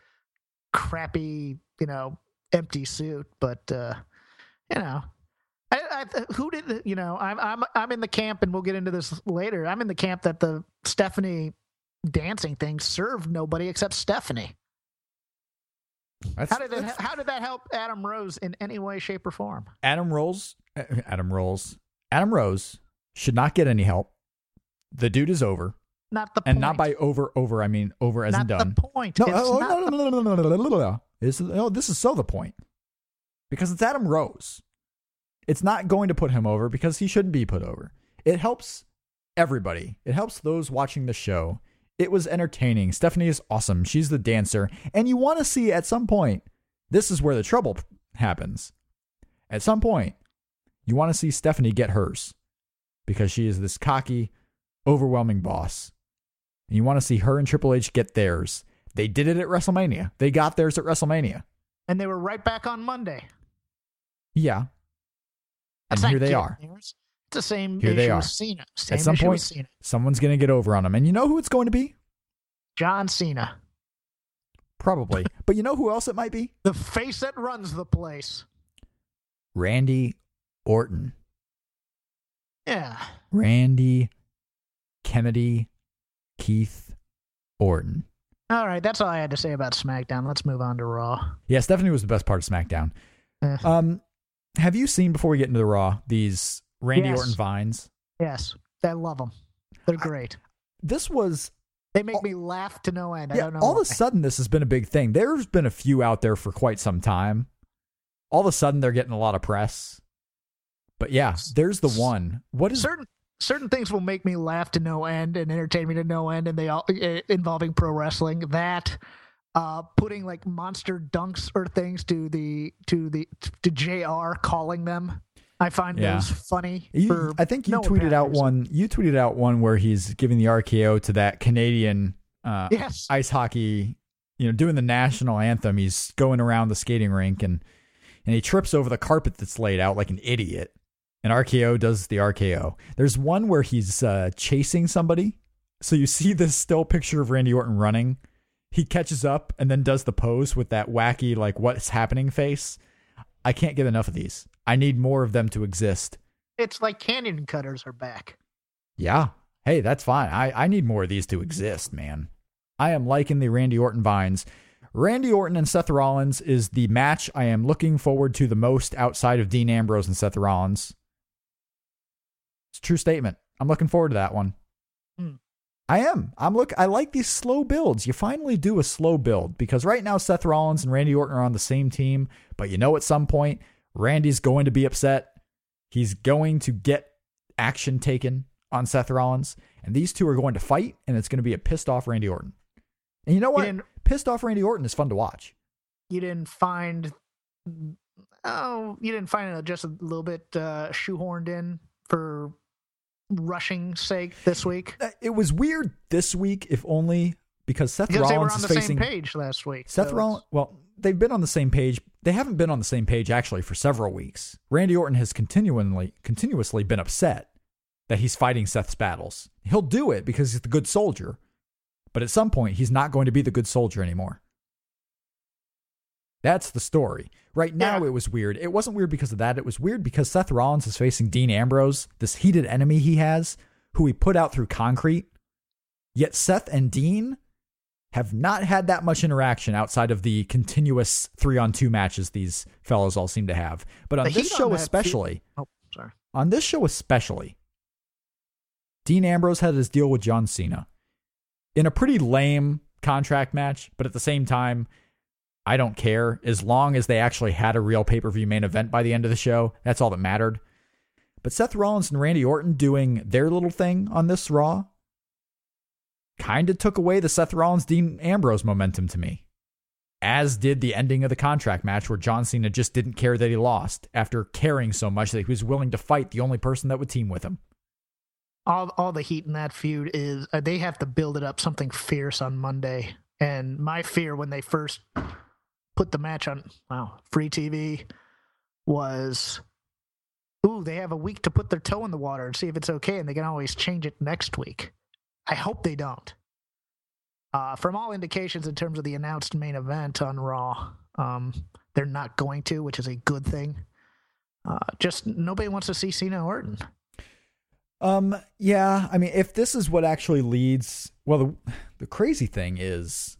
crappy, you know, empty suit. But uh, you know, I, I, who did you know? I'm I'm I'm in the camp, and we'll get into this later. I'm in the camp that the Stephanie dancing thing served nobody except Stephanie. That's, How did that? that's- How did that help Adam Rose in any way, shape, or form? Adam Rose, uh, Adam Rose, Adam Rose should not get any help. The dude is over. Not the And point. not by over, over, I mean over as not in done. the point. No, It's oh, not no, the- no, no, no, no, no, no, no, no. This is, no, this is so the point. Because it's Adam Rose. It's not going to put him over because he shouldn't be put over. It helps everybody. It helps those watching the show. It was entertaining. Stephanie is awesome. She's the dancer. And you want to see at some point, this is where the trouble happens. At some point, you want to see Stephanie get hers. Because she is this cocky, overwhelming boss. And you want to see her and Triple H get theirs. They did it at WrestleMania. They got theirs at WrestleMania. And they were right back on Monday. Yeah. That's And not here they getting are. theirs. It's the same Here issue they are. with Cena. Same At some issue point, with Cena. someone's going to get over on them. And you know who it's going to be? John Cena, Probably. But you know who else it might be? the face that runs the place. Randy Orton. Yeah. Randy Kennedy Keith Orton. All right, that's all I had to say about SmackDown. Let's move on to Raw. Yeah, Stephanie was the best part of SmackDown. Eh. Um, have you seen, before we get into the Raw, these Randy Yes. Orton vines? Yes, I love them. They're great. This was They make all- me laugh to no end. I Yeah, don't know all why. of a sudden this has been a big thing. There's been a few out there for quite some time. All of a sudden they're getting a lot of press. But yeah, there's the one. What is certain certain things will make me laugh to no end and entertain me to no end, and they all uh, involving pro wrestling. That uh, putting like monster dunks or things to the to the to J R, calling them. I find Yeah. those funny. you, for I think you no tweeted apparent out reason. one. You tweeted out one where he's giving the R K O to that Canadian uh, Yes. ice hockey, you know, doing the national anthem. He's going around the skating rink and and he trips over the carpet that's laid out like an idiot. And R K O does the R K O. There's one where he's uh, chasing somebody. So you see this still picture of Randy Orton running. He catches up and then does the pose with that wacky, like, what's happening face. I can't get enough of these. I need more of them to exist. It's like canyon cutters are back. Yeah. Hey, that's fine. I, I need more of these to exist, man. I am liking the Randy Orton vines. Randy Orton and Seth Rollins is the match I am looking forward to the most outside of Dean Ambrose and Seth Rollins. It's a true statement. I'm looking forward to that one. Hmm. I am. I'm look. I like these slow builds. You finally do a slow build because right now Seth Rollins and Randy Orton are on the same team, but you know at some point Randy's going to be upset. He's going to get action taken on Seth Rollins, and these two are going to fight, and it's going to be a pissed off Randy Orton. And you know what? didn't- Pissed off Randy Orton is fun to watch. You didn't find. Oh, you didn't find it just a little bit uh, shoehorned in for rushing sake this week? Uh, It was weird this week, if only because Seth Because they were Rollins on is the facing same page last week. Seth so Rollins. Well, they've been on the same page. They haven't been on the same page actually for several weeks. Randy Orton has continually, continuously been upset that he's fighting Seth's battles. He'll do it because he's the good soldier, but at some point he's not going to be the good soldier anymore. That's the story. Right now, Yeah. it was weird. It wasn't weird because of that. It was weird because Seth Rollins is facing Dean Ambrose, this heated enemy he has, who he put out through concrete. Yet Seth and Dean have not had that much interaction outside of the continuous three-on-two matches these fellows all seem to have. But on The this heat on show that especially, feud- Oh, sorry. on this show especially, Dean Ambrose had his deal with John Cena in a pretty lame contract match, but at the same time, I don't care. As long as they actually had a real pay-per-view main event by the end of the show, that's all that mattered. But Seth Rollins and Randy Orton doing their little thing on this Raw kind of took away the Seth Rollins-Dean Ambrose momentum to me. As did the ending of the contract match where John Cena just didn't care that he lost after caring so much that he was willing to fight the only person that would team with him. All all the heat in that feud is uh, they have to build it up something fierce on Monday. And my fear when they first put the match on wow free T V was, ooh, they have a week to put their toe in the water and see if it's okay, and they can always change it next week. I hope they don't. Uh, from all indications in terms of the announced main event on Raw, um, they're not going to, which is a good thing. Uh, just nobody wants to see Cena Orton. Um, yeah, I mean, if this is what actually leads, well, the, the crazy thing is,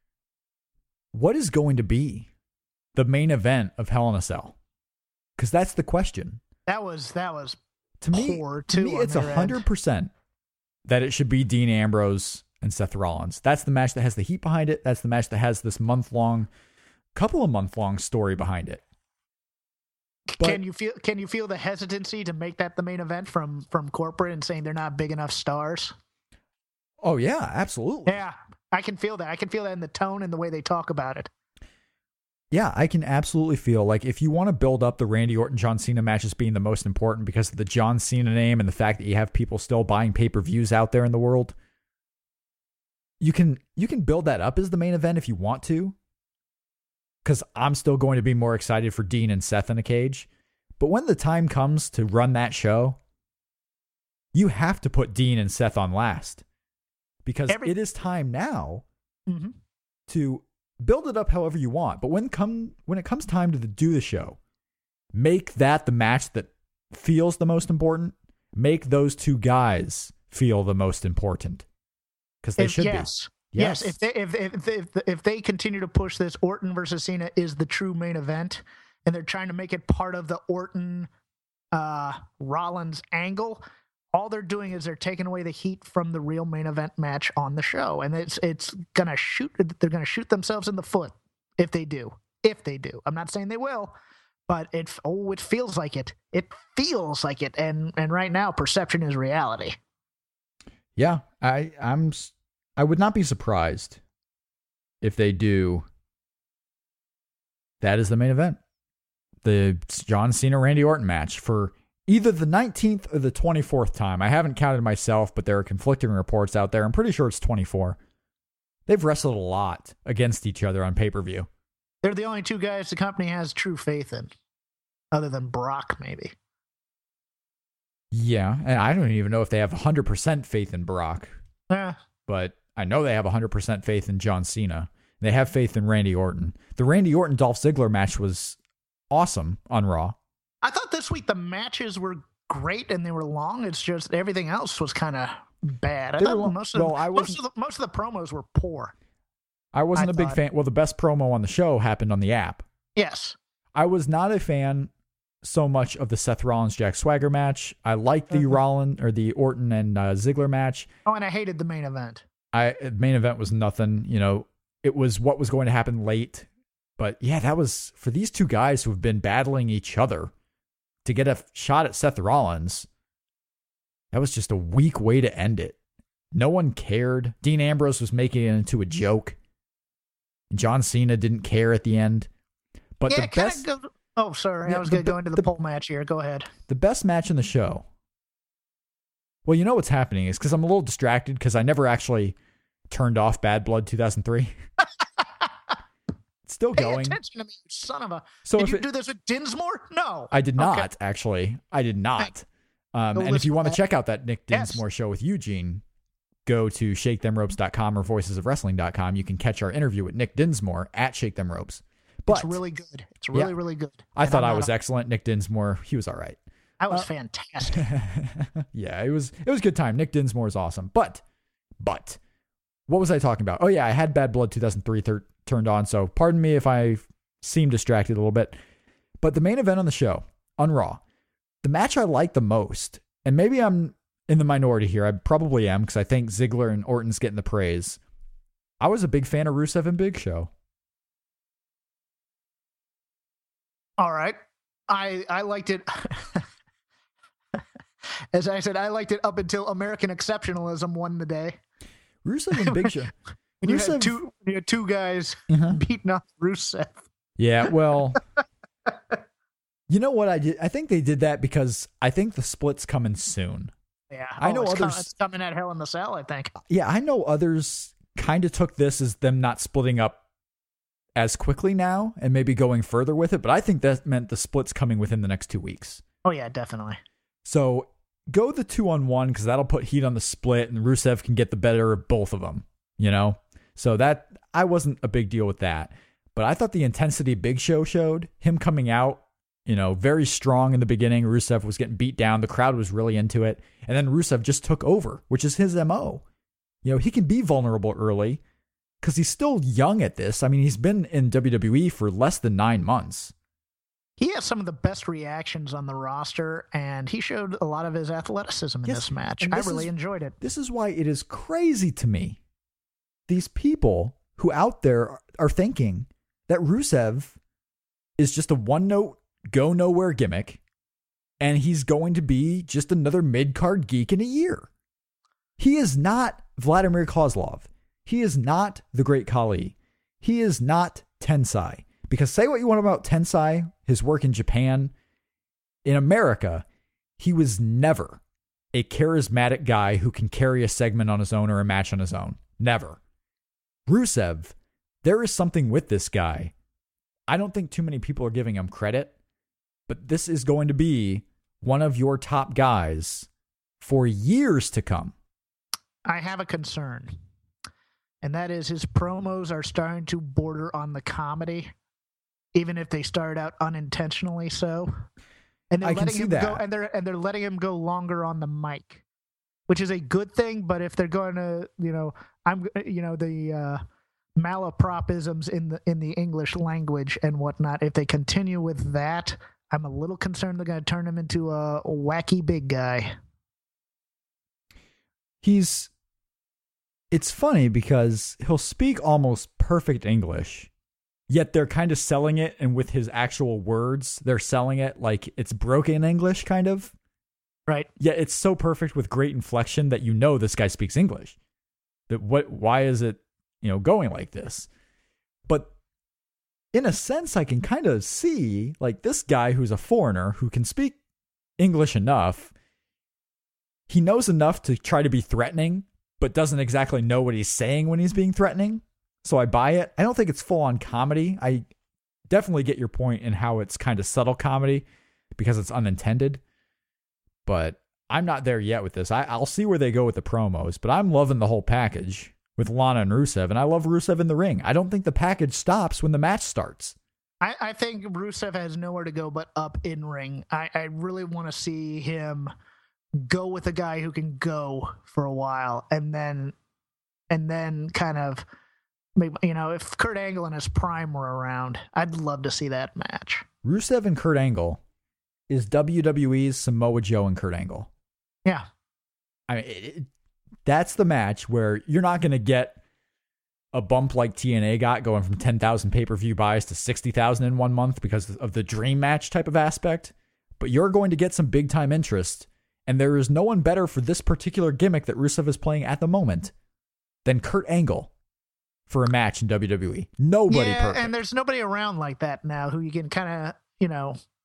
what is going to be the main event of Hell in a Cell? Because that's the question. That was that was To me, poor to too. me on it's their one end. hundred percent that it should be Dean Ambrose and Seth Rollins. That's the match that has the heat behind it. That's the match that has this month-long, couple of month-long story behind it. But- Can you feel can you feel the hesitancy to make that the main event from from corporate and saying they're not big enough stars? Oh, yeah, absolutely. Yeah, I can feel that. I can feel that in the tone and the way they talk about it. Yeah, I can absolutely feel like if you want to build up the Randy Orton John Cena matches being the most important because of the John Cena name and the fact that you have people still buying pay-per-views out there in the world, you can you can build that up as the main event if you want to. Because I'm still going to be more excited for Dean and Seth in a cage. But when the time comes to run that show, you have to put Dean and Seth on last. Because Every- it is time now Mm-hmm. to build it up however you want. But when come when it comes time to do the show, make that the match that feels the most important. Make those two guys feel the most important. Because they If- should yes. be. Yes, if they if, if if if they continue to push this, Orton versus Cena is the true main event, and they're trying to make it part of the Orton uh, Rollins angle. All they're doing is they're taking away the heat from the real main event match on the show, and it's it's gonna shoot. They're gonna shoot themselves in the foot if they do. If they do, I'm not saying they will, but it oh it feels like it. It feels like it, and and right now perception is reality. Yeah, I I'm s- I would not be surprised if they do. That is the main event. The John Cena Randy Orton match for either the nineteenth or the twenty-fourth time. I haven't counted myself, but there are conflicting reports out there. I'm pretty sure it's twenty-four. They've wrestled a lot against each other on pay-per-view. They're the only two guys the company has true faith in, other than Brock, maybe. Yeah, and I don't even know if they have one hundred percent faith in Brock, Yeah. but I know they have one hundred percent faith in John Cena. They have faith in Randy Orton. The Randy Orton-Dolph Ziggler match was awesome on Raw. I thought this week the matches were great and they were long. It's just everything else was kind of bad. I They thought were long- most of well, I most of wasn't- the most of the promos were poor. I wasn't I a big thought- fan. Well, the best promo on the show happened on the app. Yes. I was not a fan so much of the Seth Rollins Jack Swagger match. I liked the Mhm. Rollins or the Orton and uh, Ziggler match. Oh, and I hated the main event. I main event was nothing. You know, it was what was going to happen late. But yeah, that was for these two guys who have been battling each other to get a f- shot at Seth Rollins. That was just a weak way to end it. No one cared. Dean Ambrose was making it into a joke. John Cena didn't care at the end. But yeah, the it kinda best go- Oh, sorry. Yeah, I was the going to be- go into the, the- pole match here. Go ahead. the best match in the show Well, you know what's happening is because I'm a little distracted because I never actually turned off Bad Blood two thousand three. It's still Pay going. attention to me, you son of a... So Did if you it- do this with Dinsmore? No. I did not, Okay. actually. I did not. Um, Go and if you listen want to to check out that Nick Yes. Dinsmore show with Eugene, go to shake them ropes dot com or voices of wrestling dot com. You can catch our interview with Nick Dinsmore at Shake Them Ropes. But It's really good. It's really, Yeah. really good. I And thought I'm I not was a- excellent. Nick Dinsmore, he was all right. I was uh, fantastic. Yeah, it was it was a good time. Nick Dinsmore is awesome. But, but, what was I talking about? Oh, yeah, I had Bad Blood two thousand three thir- turned on, so pardon me if I seem distracted a little bit. But the main event on the show, on Raw, the match I like the most, and maybe I'm in the minority here, I probably am, because I think Ziggler and Orton's getting the praise. I was a big fan of Rusev and Big Show. All right. I I liked it. As I said, I liked it up until American exceptionalism won the day. Rusev and Big Show. When you Rusev- had two, you had two guys Uh-huh. beating up Rusev. Yeah, well, you know what I did? I think they did that because I think the split's coming soon. Yeah, I know it's com- others- it's coming at Hell in the Cell, I think. Yeah, I know others kind of took this as them not splitting up as quickly now and maybe going further with it, but I think that meant the split's coming within the next two weeks. Oh yeah, definitely. So go the two on one because that'll put heat on the split and Rusev can get the better of both of them, you know? So that, I wasn't a big deal with that. But I thought the intensity Big Show showed, him coming out, you know, very strong in the beginning. Rusev was getting beat down. The crowd was really into it. And then Rusev just took over, which is his M O. You know, he can be vulnerable early because he's still young at this. I mean, he's been in W W E for less than nine months. He has some of the best reactions on the roster, and he showed a lot of his athleticism in Yes, this match. and I this really is- enjoyed it. This is why it is crazy to me. These people who out there are thinking that Rusev is just a one-note, go-nowhere gimmick, and he's going to be just another mid-card geek in a year. He is not Vladimir Kozlov. He is not the Great Khali. He is not Tensai. Because say what you want about Tensai, his work in Japan, in America, he was never a charismatic guy who can carry a segment on his own or a match on his own. Never. Rusev, there is something with this guy. I don't think too many people are giving him credit, but this is going to be one of your top guys for years to come. I have a concern, and that is his promos are starting to border on the comedy, even if they start out unintentionally so. And they're I can letting see him that. go, and they're and they're letting him go longer on the mic, which is a good thing. But if they're going to, you know, I'm, you know, the uh, malapropisms in the in the English language and whatnot, if they continue with that, I'm a little concerned they're going to turn him into a wacky big guy. He's it's funny because he'll speak almost perfect English, yet they're kind of selling it, and with his actual words, they're selling it like it's broken English, kind of. Right. Yeah, it's so perfect with great inflection that you know this guy speaks English. That what? Why is it, you know, going like this? But in a sense, I can kind of see like this guy who's a foreigner who can speak English enough. He knows enough to try to be threatening, but doesn't exactly know what he's saying when he's being threatening. So I buy it. I don't think it's full on comedy. I definitely get your point in how it's kind of subtle comedy because it's unintended. But I'm not there yet with this. I, I'll see where they go with the promos, but I'm loving the whole package with Lana and Rusev, and I love Rusev in the ring. I don't think the package stops when the match starts. I, I think Rusev has nowhere to go but up in ring. I, I really want to see him go with a guy who can go for a while, and then and then kind of, you know, if Kurt Angle and his prime were around, I'd love to see that match. Rusev and Kurt Angle is W W E's Samoa Joe and Kurt Angle. Yeah. I mean, it, it, that's the match where you're not going to get a bump like T N A got, going from ten thousand pay-per-view buys to sixty thousand in one month because of the dream match type of aspect. But you're going to get some big-time interest, and there is no one better for this particular gimmick that Rusev is playing at the moment than Kurt Angle for a match in W W E. Nobody yeah, perfect. and there's nobody around like that now who you can kind of, you know,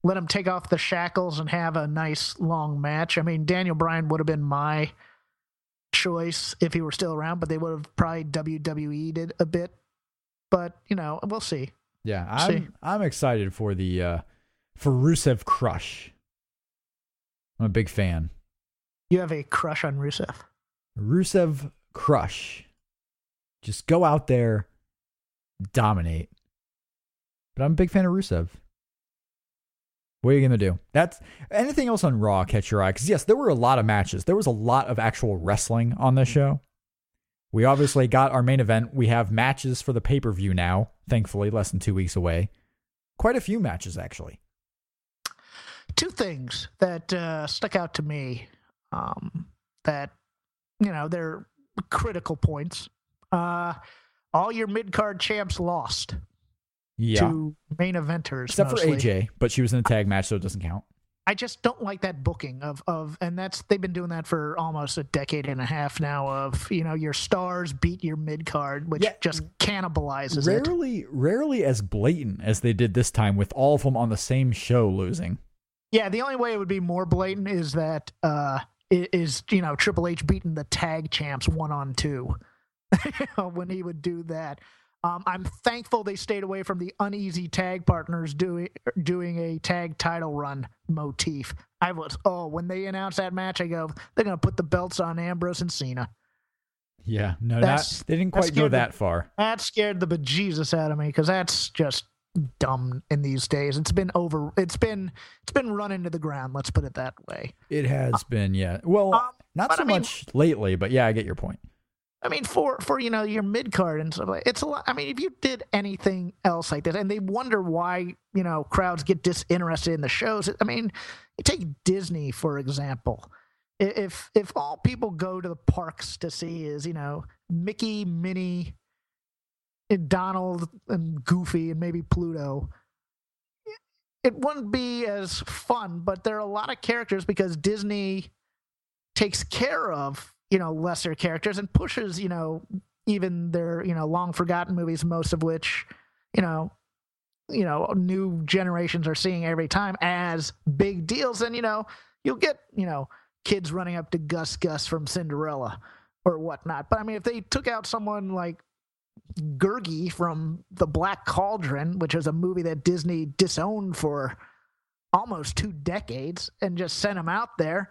let him take off the shackles and have a nice long match. I mean, Daniel Bryan would have been my choice if he were still around, but they would have probably W W E'd it a bit. But, you know, we'll see. Yeah, We'll I'm see. I'm excited for the uh, for Rusev Crush. I'm a big fan. You have a crush on Rusev. Rusev Crush. Just go out there, dominate. But I'm a big fan of Rusev. What are you going to do? That's anything else on Raw catch your eye? Because, yes, there were a lot of matches. There was a lot of actual wrestling on this show. We obviously got our main event. We have matches for the pay-per-view now, thankfully, less than two weeks away. Quite a few matches, actually. Two things that uh, stuck out to me um, that, you know, they're critical points. Uh, all your mid-card champs lost. Yeah. To main eventers. Except mostly. for A J, but she was in a tag match, so it doesn't count. I just don't like that booking of, of, and that's, they've been doing that for almost a decade and a half now of, you know, your stars beat your mid card, which Yeah. just cannibalizes it. Rarely, rarely as blatant as they did this time with all of them on the same show losing. Yeah. The only way it would be more blatant is that, uh, i- is, you know, Triple H beating the tag champs one on two when he would do that. Um, I'm thankful they stayed away from the uneasy tag partners doing doing a tag title run motif. I was, oh, when they announced that match, I go, they're going to put the belts on Ambrose and Cena. Yeah, no, That's- not, they didn't that quite go scared that the- far. That scared the bejesus out of me because that's just dumb in these days. It's been over. It's been it's been run into the ground. Let's put it that way. It has been, yeah. Well, Um, not but so I mean- much lately, but yeah, I get your point. I mean, for, for you know, your mid card and stuff like it's a lot. I mean, if you did anything else like this, and they wonder why, you know, crowds get disinterested in the shows. I mean, you take Disney, for example. I- If if all people go to the parks to see is, you know, Mickey, Minnie, and Donald, and Goofy, and maybe Pluto, it wouldn't be as fun. But there are a lot of characters because Disney takes care of, you know, lesser characters and pushes, you know, even their, you know, long forgotten movies, most of which, you know, you know, new generations are seeing every time as big deals. And, you know, you'll get, you know, kids running up to Gus Gus from Cinderella or whatnot. But I mean, if they took out someone like Gurgi from The Black Cauldron, which was a movie that Disney disowned for almost two decades, and just sent him out there,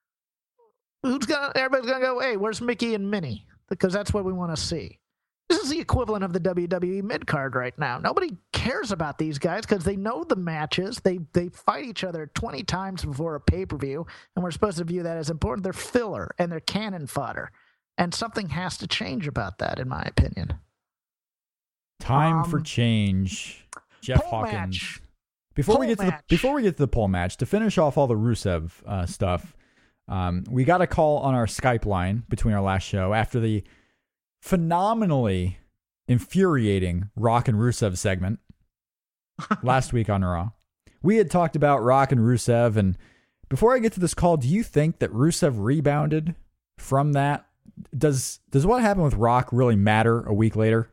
who's gonna? Everybody's gonna go, hey, where's Mickey and Minnie? Because that's what we want to see. This is the equivalent of the W W E mid card right now. Nobody cares about these guys because they know the matches. They they fight each other twenty times before a pay per view, and we're supposed to view that as important. They're filler and they're cannon fodder, and something has to change about that, in my opinion. Time Um, for change. Jeff pole Hawkins. match. Before we Pole get to the match. before we get to the pole match, to finish off all the Rusev uh, stuff, um, we got a call on our Skype line between our last show after the phenomenally infuriating Rock and Rusev segment last week on Raw. We had talked about Rock and Rusev, and before I get to this call, do you think that Rusev rebounded from that? Does does what happened with Rock really matter a week later?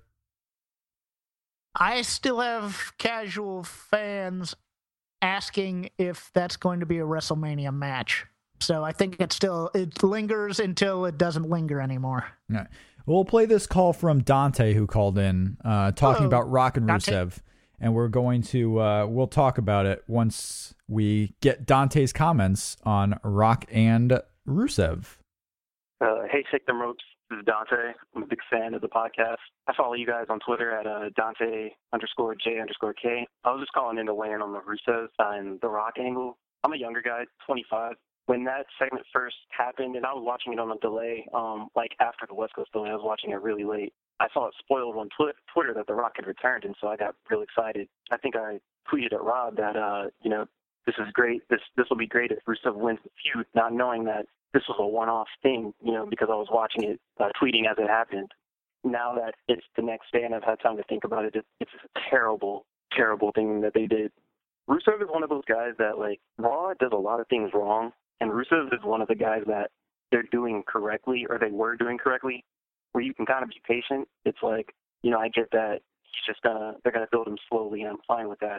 I still have casual fans asking if that's going to be a WrestleMania match. So I think it still it lingers until it doesn't linger anymore. All right. We'll play this call from Dante, who called in, uh, talking Hello, about Rock and Dante. Rusev, and we're going to uh, we'll talk about it once we get Dante's comments on Rock and Rusev. Uh, hey, Shake Them Ropes. This is Dante. I'm a big fan of the podcast. I follow you guys on Twitter at uh, Dante underscore J underscore K. I was just calling in to weigh in on the Rusev and the Rock angle. I'm a younger guy, twenty-five. When that segment first happened, and I was watching it on a delay, um, like after the West Coast delay, I was watching it really late. I saw it spoiled on twi- Twitter that The Rock had returned, and so I got real excited. I think I tweeted at Rob that, uh, you know, this is great. This this will be great if Rusev wins the feud, not knowing that this was a one-off thing, you know, because I was watching it, uh, tweeting as it happened. Now that it's the next day and I've had time to think about it, it it's a terrible, terrible thing that they did. Rusev is one of those guys that, like, Raw does a lot of things wrong, and Rusev is one of the guys that they're doing correctly, or they were doing correctly, where you can kind of be patient. It's like, you know, I get that he's just gonna, they're gonna build him slowly, and I'm fine with that.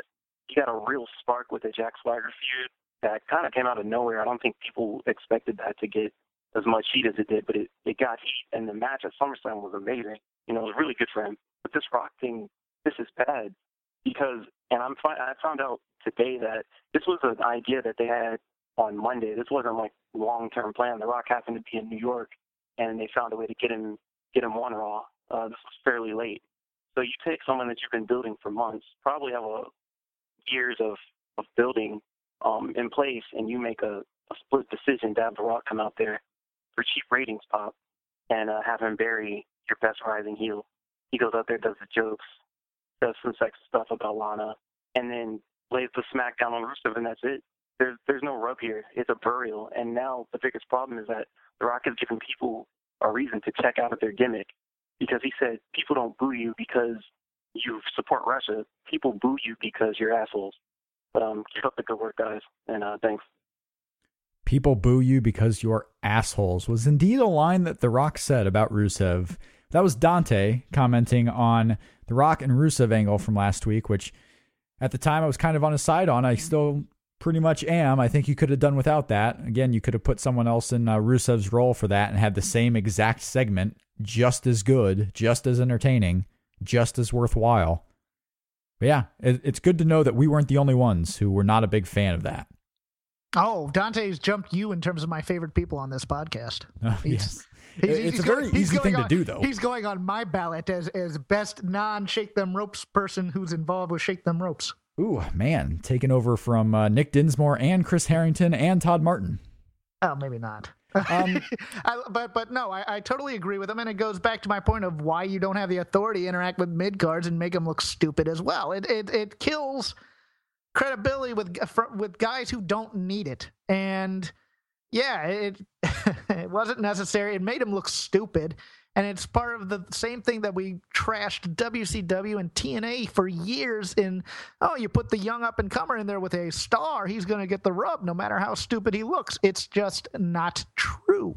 you got a real spark with the Jack Swagger feud that kind of came out of nowhere. I don't think people expected that to get as much heat as it did, but it, it got heat, and the match at SummerSlam was amazing. You know, it was really good for him. But this Rock thing, this is bad because, and I'm fi- I found out today that this was an idea that they had on Monday. This wasn't like long-term plan. The Rock happened to be in New York, and they found a way to get him get him on Raw. Uh, this was fairly late. So you take someone that you've been building for months, probably have a, years of, of building um, in place, and you make a, a split decision to have The Rock come out there for cheap ratings pop and uh, have him bury your best rising heel. He goes out there, does the jokes, does some sexy stuff about Lana, and then lays the smackdown on Rusev, and that's it. There's there's no rub here. It's a burial. And now the biggest problem is that The Rock is giving people a reason to check out of their gimmick, because he said people don't boo you because you support Russia. People boo you because you're assholes. But um, keep up the good work, guys, and uh, thanks. People boo you because you're assholes was indeed a line that The Rock said about Rusev. That was Dante commenting on The Rock and Rusev angle from last week, which at the time I was kind of on his side on. I still pretty much am. I think you could have done without that. Again, you could have put someone else in uh, Rusev's role for that and had the same exact segment, just as good, just as entertaining, just as worthwhile. But yeah, it, it's good to know that we weren't the only ones who were not a big fan of that. Oh, Dante's jumped you in terms of my favorite people on this podcast. Uh, He's, yes. he's, it's he's a going, very easy thing on, to do, though. He's going on my ballot as, as best non-Shake Them Ropes person who's involved with Shake Them Ropes. Ooh, man, taking over from uh, Nick Dinsmore and Chris Harrington and Todd Martin. Oh, maybe not. Um, I, but but no, I, I totally agree with him, and it goes back to my point of why you don't have the authority to interact with mid cards and make them look stupid as well. It it it kills credibility with with guys who don't need it, and yeah, it it wasn't necessary. It made him look stupid, and it's part of the same thing that we trashed W C W and T N A for years. In oh, you put the young up and comer in there with a star, he's going to get the rub, no matter how stupid he looks. It's just not true.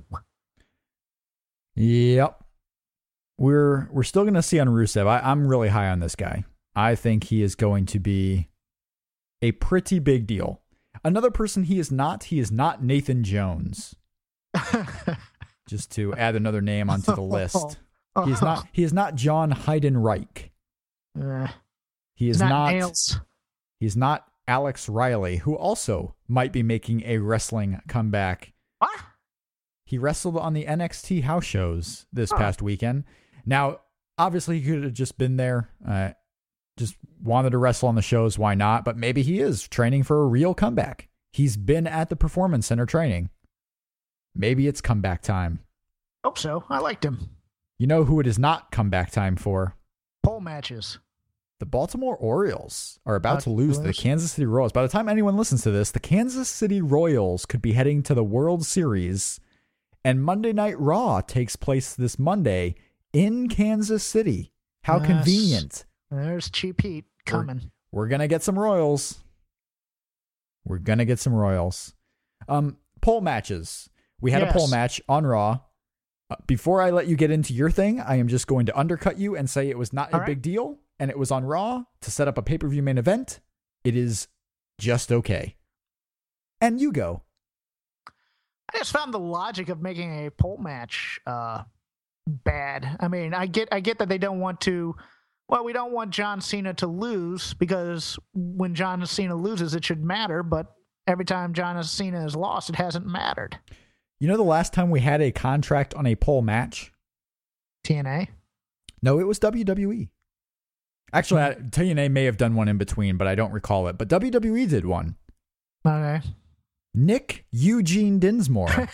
Yep, we're we're still going to see on Rusev. I, I'm really high on this guy. I think he is going to be a pretty big deal. Another person he is not. He is not Nathan Jones. Just to add another name onto the list. He is not he is not John Heidenreich. Uh, he is not, not Nails. He's not Alex Riley, who also might be making a wrestling comeback. What? He wrestled on the N X T house shows this huh. past weekend. Now, obviously, he could have just been there, uh, just wanted to wrestle on the shows. Why not? But maybe he is training for a real comeback. He's been at the Performance Center training. Maybe it's comeback time. Hope so. I liked him. You know who it is not comeback time for? Pole matches. The Baltimore Orioles are about Uh, to lose to the Kansas City Royals. By the time anyone listens to this, the Kansas City Royals could be heading to the World Series, and Monday Night Raw takes place this Monday in Kansas City. How Yes. convenient. There's cheap heat coming. We're, we're going to get some Royals. We're going to get some Royals. Um, pole matches. We had Yes. a pole match on Raw. Uh, before I let you get into your thing, I am just going to undercut you and say it was not All a right. big deal, and it was on Raw to set up a pay-per-view main event. It is just okay. And you go. I just found the logic of making a pole match uh, bad. I mean, I get I get that they don't want to. Well, we don't want John Cena to lose because when John Cena loses, it should matter. But every time John Cena has lost, it hasn't mattered. You know the last time we had a contract on a pole match? T N A? No, it was W W E. Actually, I, T N A may have done one in between, but I don't recall it. But W W E did one. Okay. Nick Eugene Dinsmore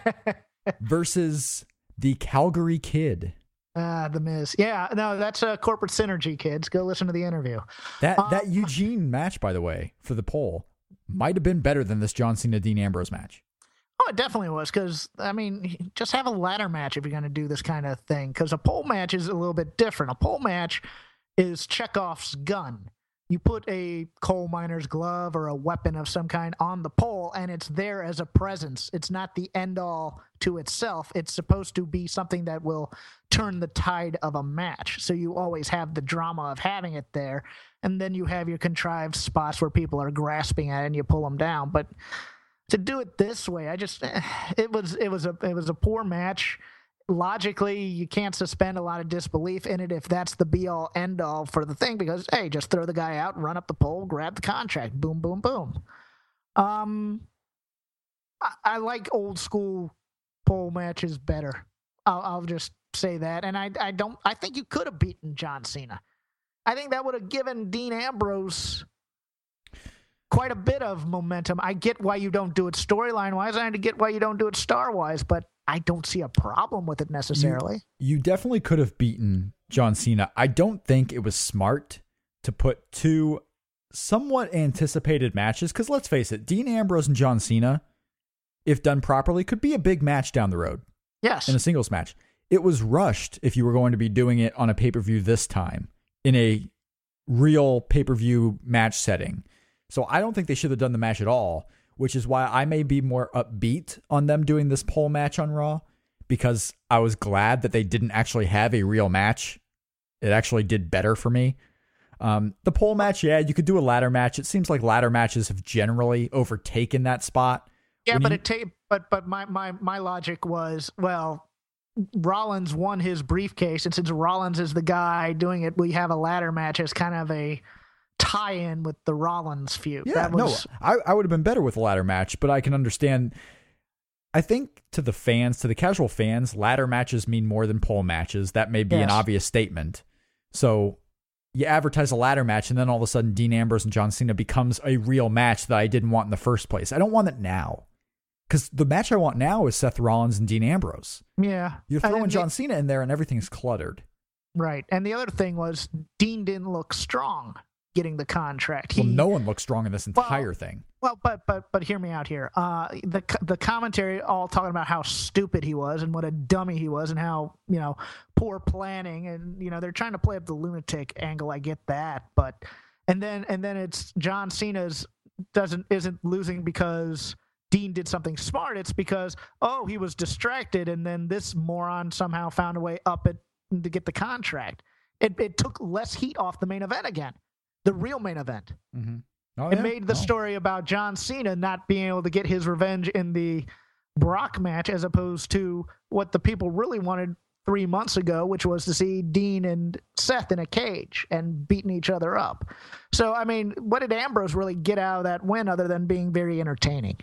versus the Calgary Kid. Ah, the Miz. Yeah, no, that's a corporate synergy, kids. Go listen to the interview. That Um, that Eugene match, by the way, for the poll, might have been better than this John Cena Dean Ambrose match. Oh, it definitely was, because, I mean, just have a ladder match if you're going to do this kind of thing, because a pole match is a little bit different. A pole match is Chekhov's gun. you put a coal miner's glove or a weapon of some kind on the pole, and it's there as a presence. It's not the end all to itself. It's supposed to be something that will turn the tide of a match. So you always have the drama of having it there, and then you have your contrived spots where people are grasping at it and you pull them down. But to do it this way, I just it was it was a it was a poor match. Logically, you can't suspend a lot of disbelief in it if that's the be-all, end-all for the thing, because, hey, just throw the guy out, run up the pole, grab the contract, boom, boom, boom. Um, I, I like old-school pole matches better. I'll, I'll just say that. And I, I don't. I think you could have beaten John Cena. I think that would have given Dean Ambrose quite a bit of momentum. I get why you don't do it storyline-wise. I get why you don't do it star-wise, but I don't see a problem with it necessarily. You, you definitely could have beaten John Cena. I don't think it was smart to put two somewhat anticipated matches, because let's face it, Dean Ambrose and John Cena, if done properly, could be a big match down the road. Yes. In a singles match. It was rushed if you were going to be doing it on a pay-per-view this time, in a real pay-per-view match setting. So I don't think they should have done the match at all, which is why I may be more upbeat on them doing this pole match on Raw, because I was glad that they didn't actually have a real match. It actually did better for me. Um, the pole match, yeah, you could do a ladder match. It seems like ladder matches have generally overtaken that spot. Yeah, When but you- it ta- but but my, my my logic was, well, Rollins won his briefcase, and since Rollins is the guy doing it, we have a ladder match as kind of a tie-in with the Rollins feud. Yeah, that was, no, I, I would have been better with a ladder match, but I can understand. I think to the fans, to the casual fans, ladder matches mean more than pole matches. That may be an Yes. obvious statement. So you advertise a ladder match, and then all of a sudden Dean Ambrose and John Cena becomes a real match that I didn't want in the first place. I don't want it now. Because the match I want now is Seth Rollins and Dean Ambrose. yeah. You're throwing And John the- Cena in there, and everything's cluttered. Right. And the other thing was, Dean didn't look strong getting the contract. He, Well, no one looks strong in this Well, entire thing. Well, but but but hear me out here. Uh, the the commentary all talking about how stupid he was and what a dummy he was and how, you know, poor planning, and you know they're trying to play up the lunatic angle. I get that, but and then and then it's John Cena's doesn't isn't losing because Dean did something smart. It's because, oh, he was distracted, and then this moron somehow found a way up it to get the contract. It it took less heat off the main event again, the real main event. Mm-hmm. Oh, It yeah? made the Oh. story about John Cena not being able to get his revenge in the Brock match, as opposed to what the people really wanted three months ago, which was to see Dean and Seth in a cage and beating each other up. So, I mean, what did Ambrose really get out of that win other than being very entertaining?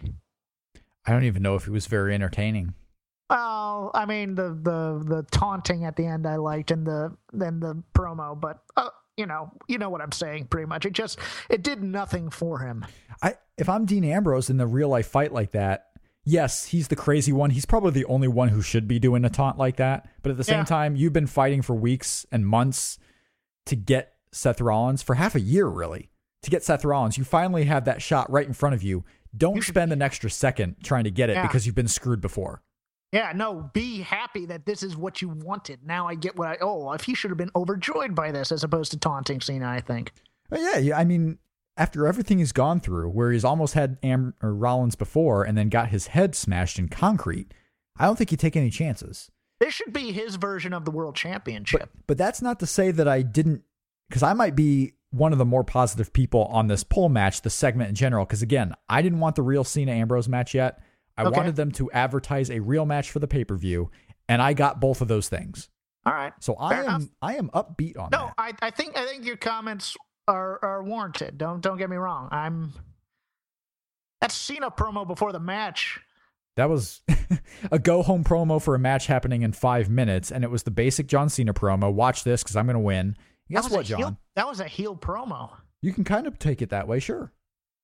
I don't even know if it was very entertaining. Well, I mean, the the the taunting at the end I liked, and the then the promo, but uh, you know, you know what I'm saying. Pretty much, it just it did nothing for him. I if I'm Dean Ambrose in the real life fight like that, yes, he's the crazy one. He's probably the only one who should be doing a taunt like that. But at the same Yeah. time, you've been fighting for weeks and months to get Seth Rollins, for half a year, really, to get Seth Rollins. You finally have that shot right in front of you. Don't You should- spend an extra second trying to get it Yeah. because you've been screwed before. Yeah, no, be happy that this is what you wanted. Now I get what I, oh, if he should have been overjoyed by this as opposed to taunting Cena, I think. But yeah, yeah, I mean, after everything he's gone through, where he's almost had Am- or Rollins before and then got his head smashed in concrete, I don't think you take any chances. This should be his version of the world championship. But, but that's not to say that I didn't, because I might be one of the more positive people on this poll match, the segment in general, because again, I didn't want the real Cena-Ambrose match yet. I Okay. wanted them to advertise a real match for the pay-per-view, and I got both of those things. All right. So I Fair am enough. I am upbeat on No, that. I, I think I think your comments are, are warranted. Don't don't get me wrong. I'm that Cena promo before the match. That was a go-home promo for a match happening in five minutes, and it was the basic John Cena promo. Watch this, because I'm going to win. Guess that was what, a John? Heel, that was a heel promo. You can kind of take it that way, sure.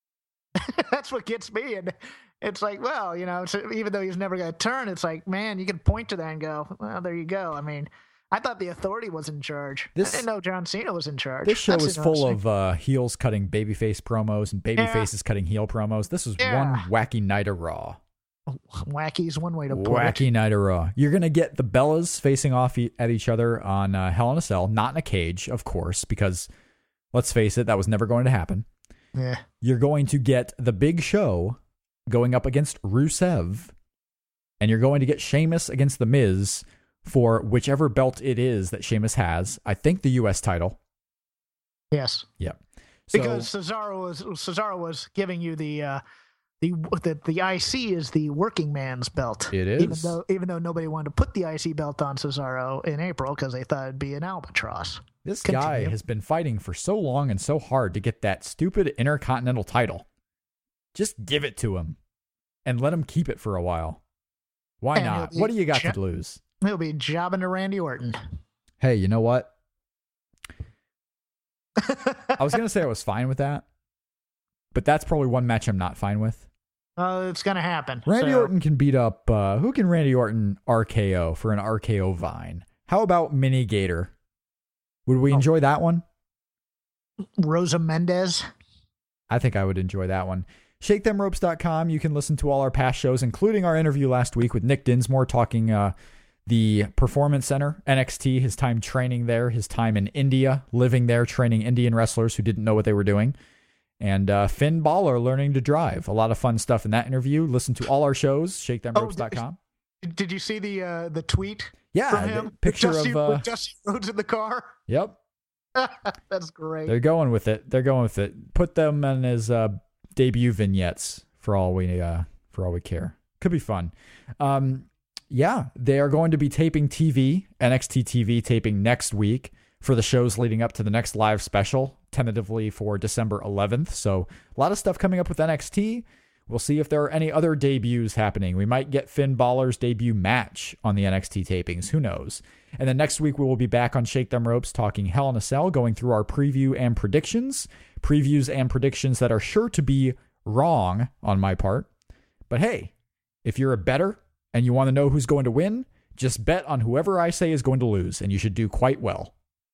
That's what gets me. And it's like, well, you know, so even though he's never going to turn, it's like, man, you can point to that and go, well, there you go. I mean, I thought the Authority was in charge. This- I didn't know John Cena was in charge. This show That's is full interesting. of uh, heels cutting babyface promos and baby Yeah. faces cutting heel promos. This was Yeah. one wacky night of Raw. Wacky's one way to put Wacky it. night of Raw. You're going to get the Bellas facing off e- at each other on uh, Hell in a Cell, not in a cage, of course, because Let's face it, that was never going to happen. Yeah. You're going to get The Big Show going up against Rusev, and you're going to get Sheamus against The Miz for whichever belt it is that Sheamus has. I think the U S title. Yes. Yep. So, Because Cesaro was Cesaro was giving you the uh, the the the I C is the working man's belt. It is. Even though even though nobody wanted to put the I C belt on Cesaro in April because they thought it'd be an albatross. This Continue. guy has been fighting for so long and so hard to get that stupid Intercontinental title. Just give it to him and let him keep it for a while. Why And not? he'll What do be you got jo- to lose? He'll be jobbing to Randy Orton. Hey, you know what? I was going to say I was fine with that, but that's probably one match I'm not fine with. Uh, it's gonna happen. Randy So, Orton can beat up, uh, who can Randy Orton R K O for an R K O Vine? How about Mini Gator? Would we Oh. enjoy that one? Rosa Mendez. I think I would enjoy that one. shake them ropes dot com. You can listen to all our past shows, including our interview last week with Nick Dinsmore talking uh, the Performance Center, N X T, his time training there, his time in India, living there, training Indian wrestlers who didn't know what they were doing, and uh, Finn Balor learning to drive. A lot of fun stuff in that interview. Listen to all our shows, shake them ropes dot com. Did you see the uh, the tweet Yeah, from the him? picture with Dusty, of... Uh, with Dusty Rhodes in the car. yep. That's great. They're going with it. They're going with it. Put them in as uh, debut vignettes for all we uh, for all we care. Could be fun. Um, yeah, they are going to be taping T V, N X T T V taping next week for the shows leading up to the next live special, tentatively for December eleventh. So a lot of stuff coming up with N X T. We'll see if there are any other debuts happening. We might get Finn Balor's debut match on the N X T tapings. Who knows? And then next week, we will be back on Shake Them Ropes talking Hell in a Cell, going through our preview and predictions. Previews and predictions that are sure to be wrong on my part. But hey, if you're a bettor and you want to know who's going to win, just bet on whoever I say is going to lose, and you should do quite well.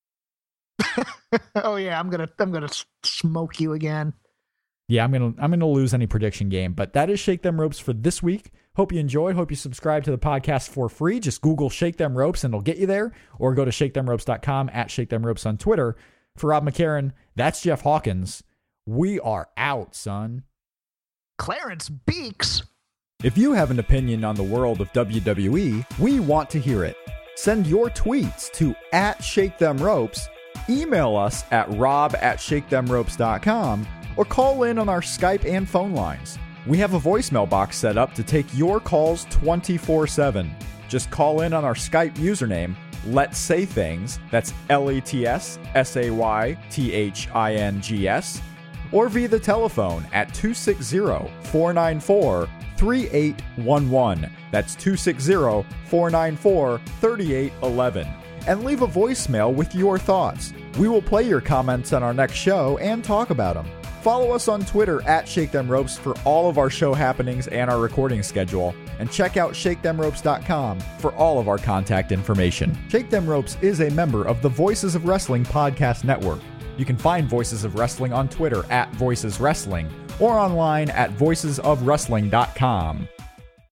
Oh yeah, I'm gonna I'm gonna s- smoke you again. Yeah, I'm gonna I'm gonna lose any prediction game, but that is Shake Them Ropes for this week. Hope you enjoyed. Hope you subscribe to the podcast for free. Just Google Shake Them Ropes and it'll get you there, or go to shake them ropes dot com, at Shake Them Ropes on Twitter. For Rob McCarran, that's Jeff Hawkins. We are out, son. Clarence Beeks. If you have an opinion on the world of W W E, we want to hear it. Send your tweets to at Shake Them Ropes, email us at rob at shake them ropes dot com, or call in on our Skype and phone lines. We have a voicemail box set up to take your calls twenty-four seven. Just call in on our Skype username, Let's Say Things, that's L E T S S A Y T H I N G S, or via the telephone at two six zero, four nine four, three eight one one. That's two six zero, four nine four, three eight one one. And leave a voicemail with your thoughts. We will play your comments on our next show and talk about them. Follow us on Twitter at Shake Them Ropes for all of our show happenings and our recording schedule. And check out shake them ropes dot com for all of our contact information. Shake Them Ropes is a member of the Voices of Wrestling Podcast Network. You can find Voices of Wrestling on Twitter at Voices Wrestling or online at voices of wrestling dot com.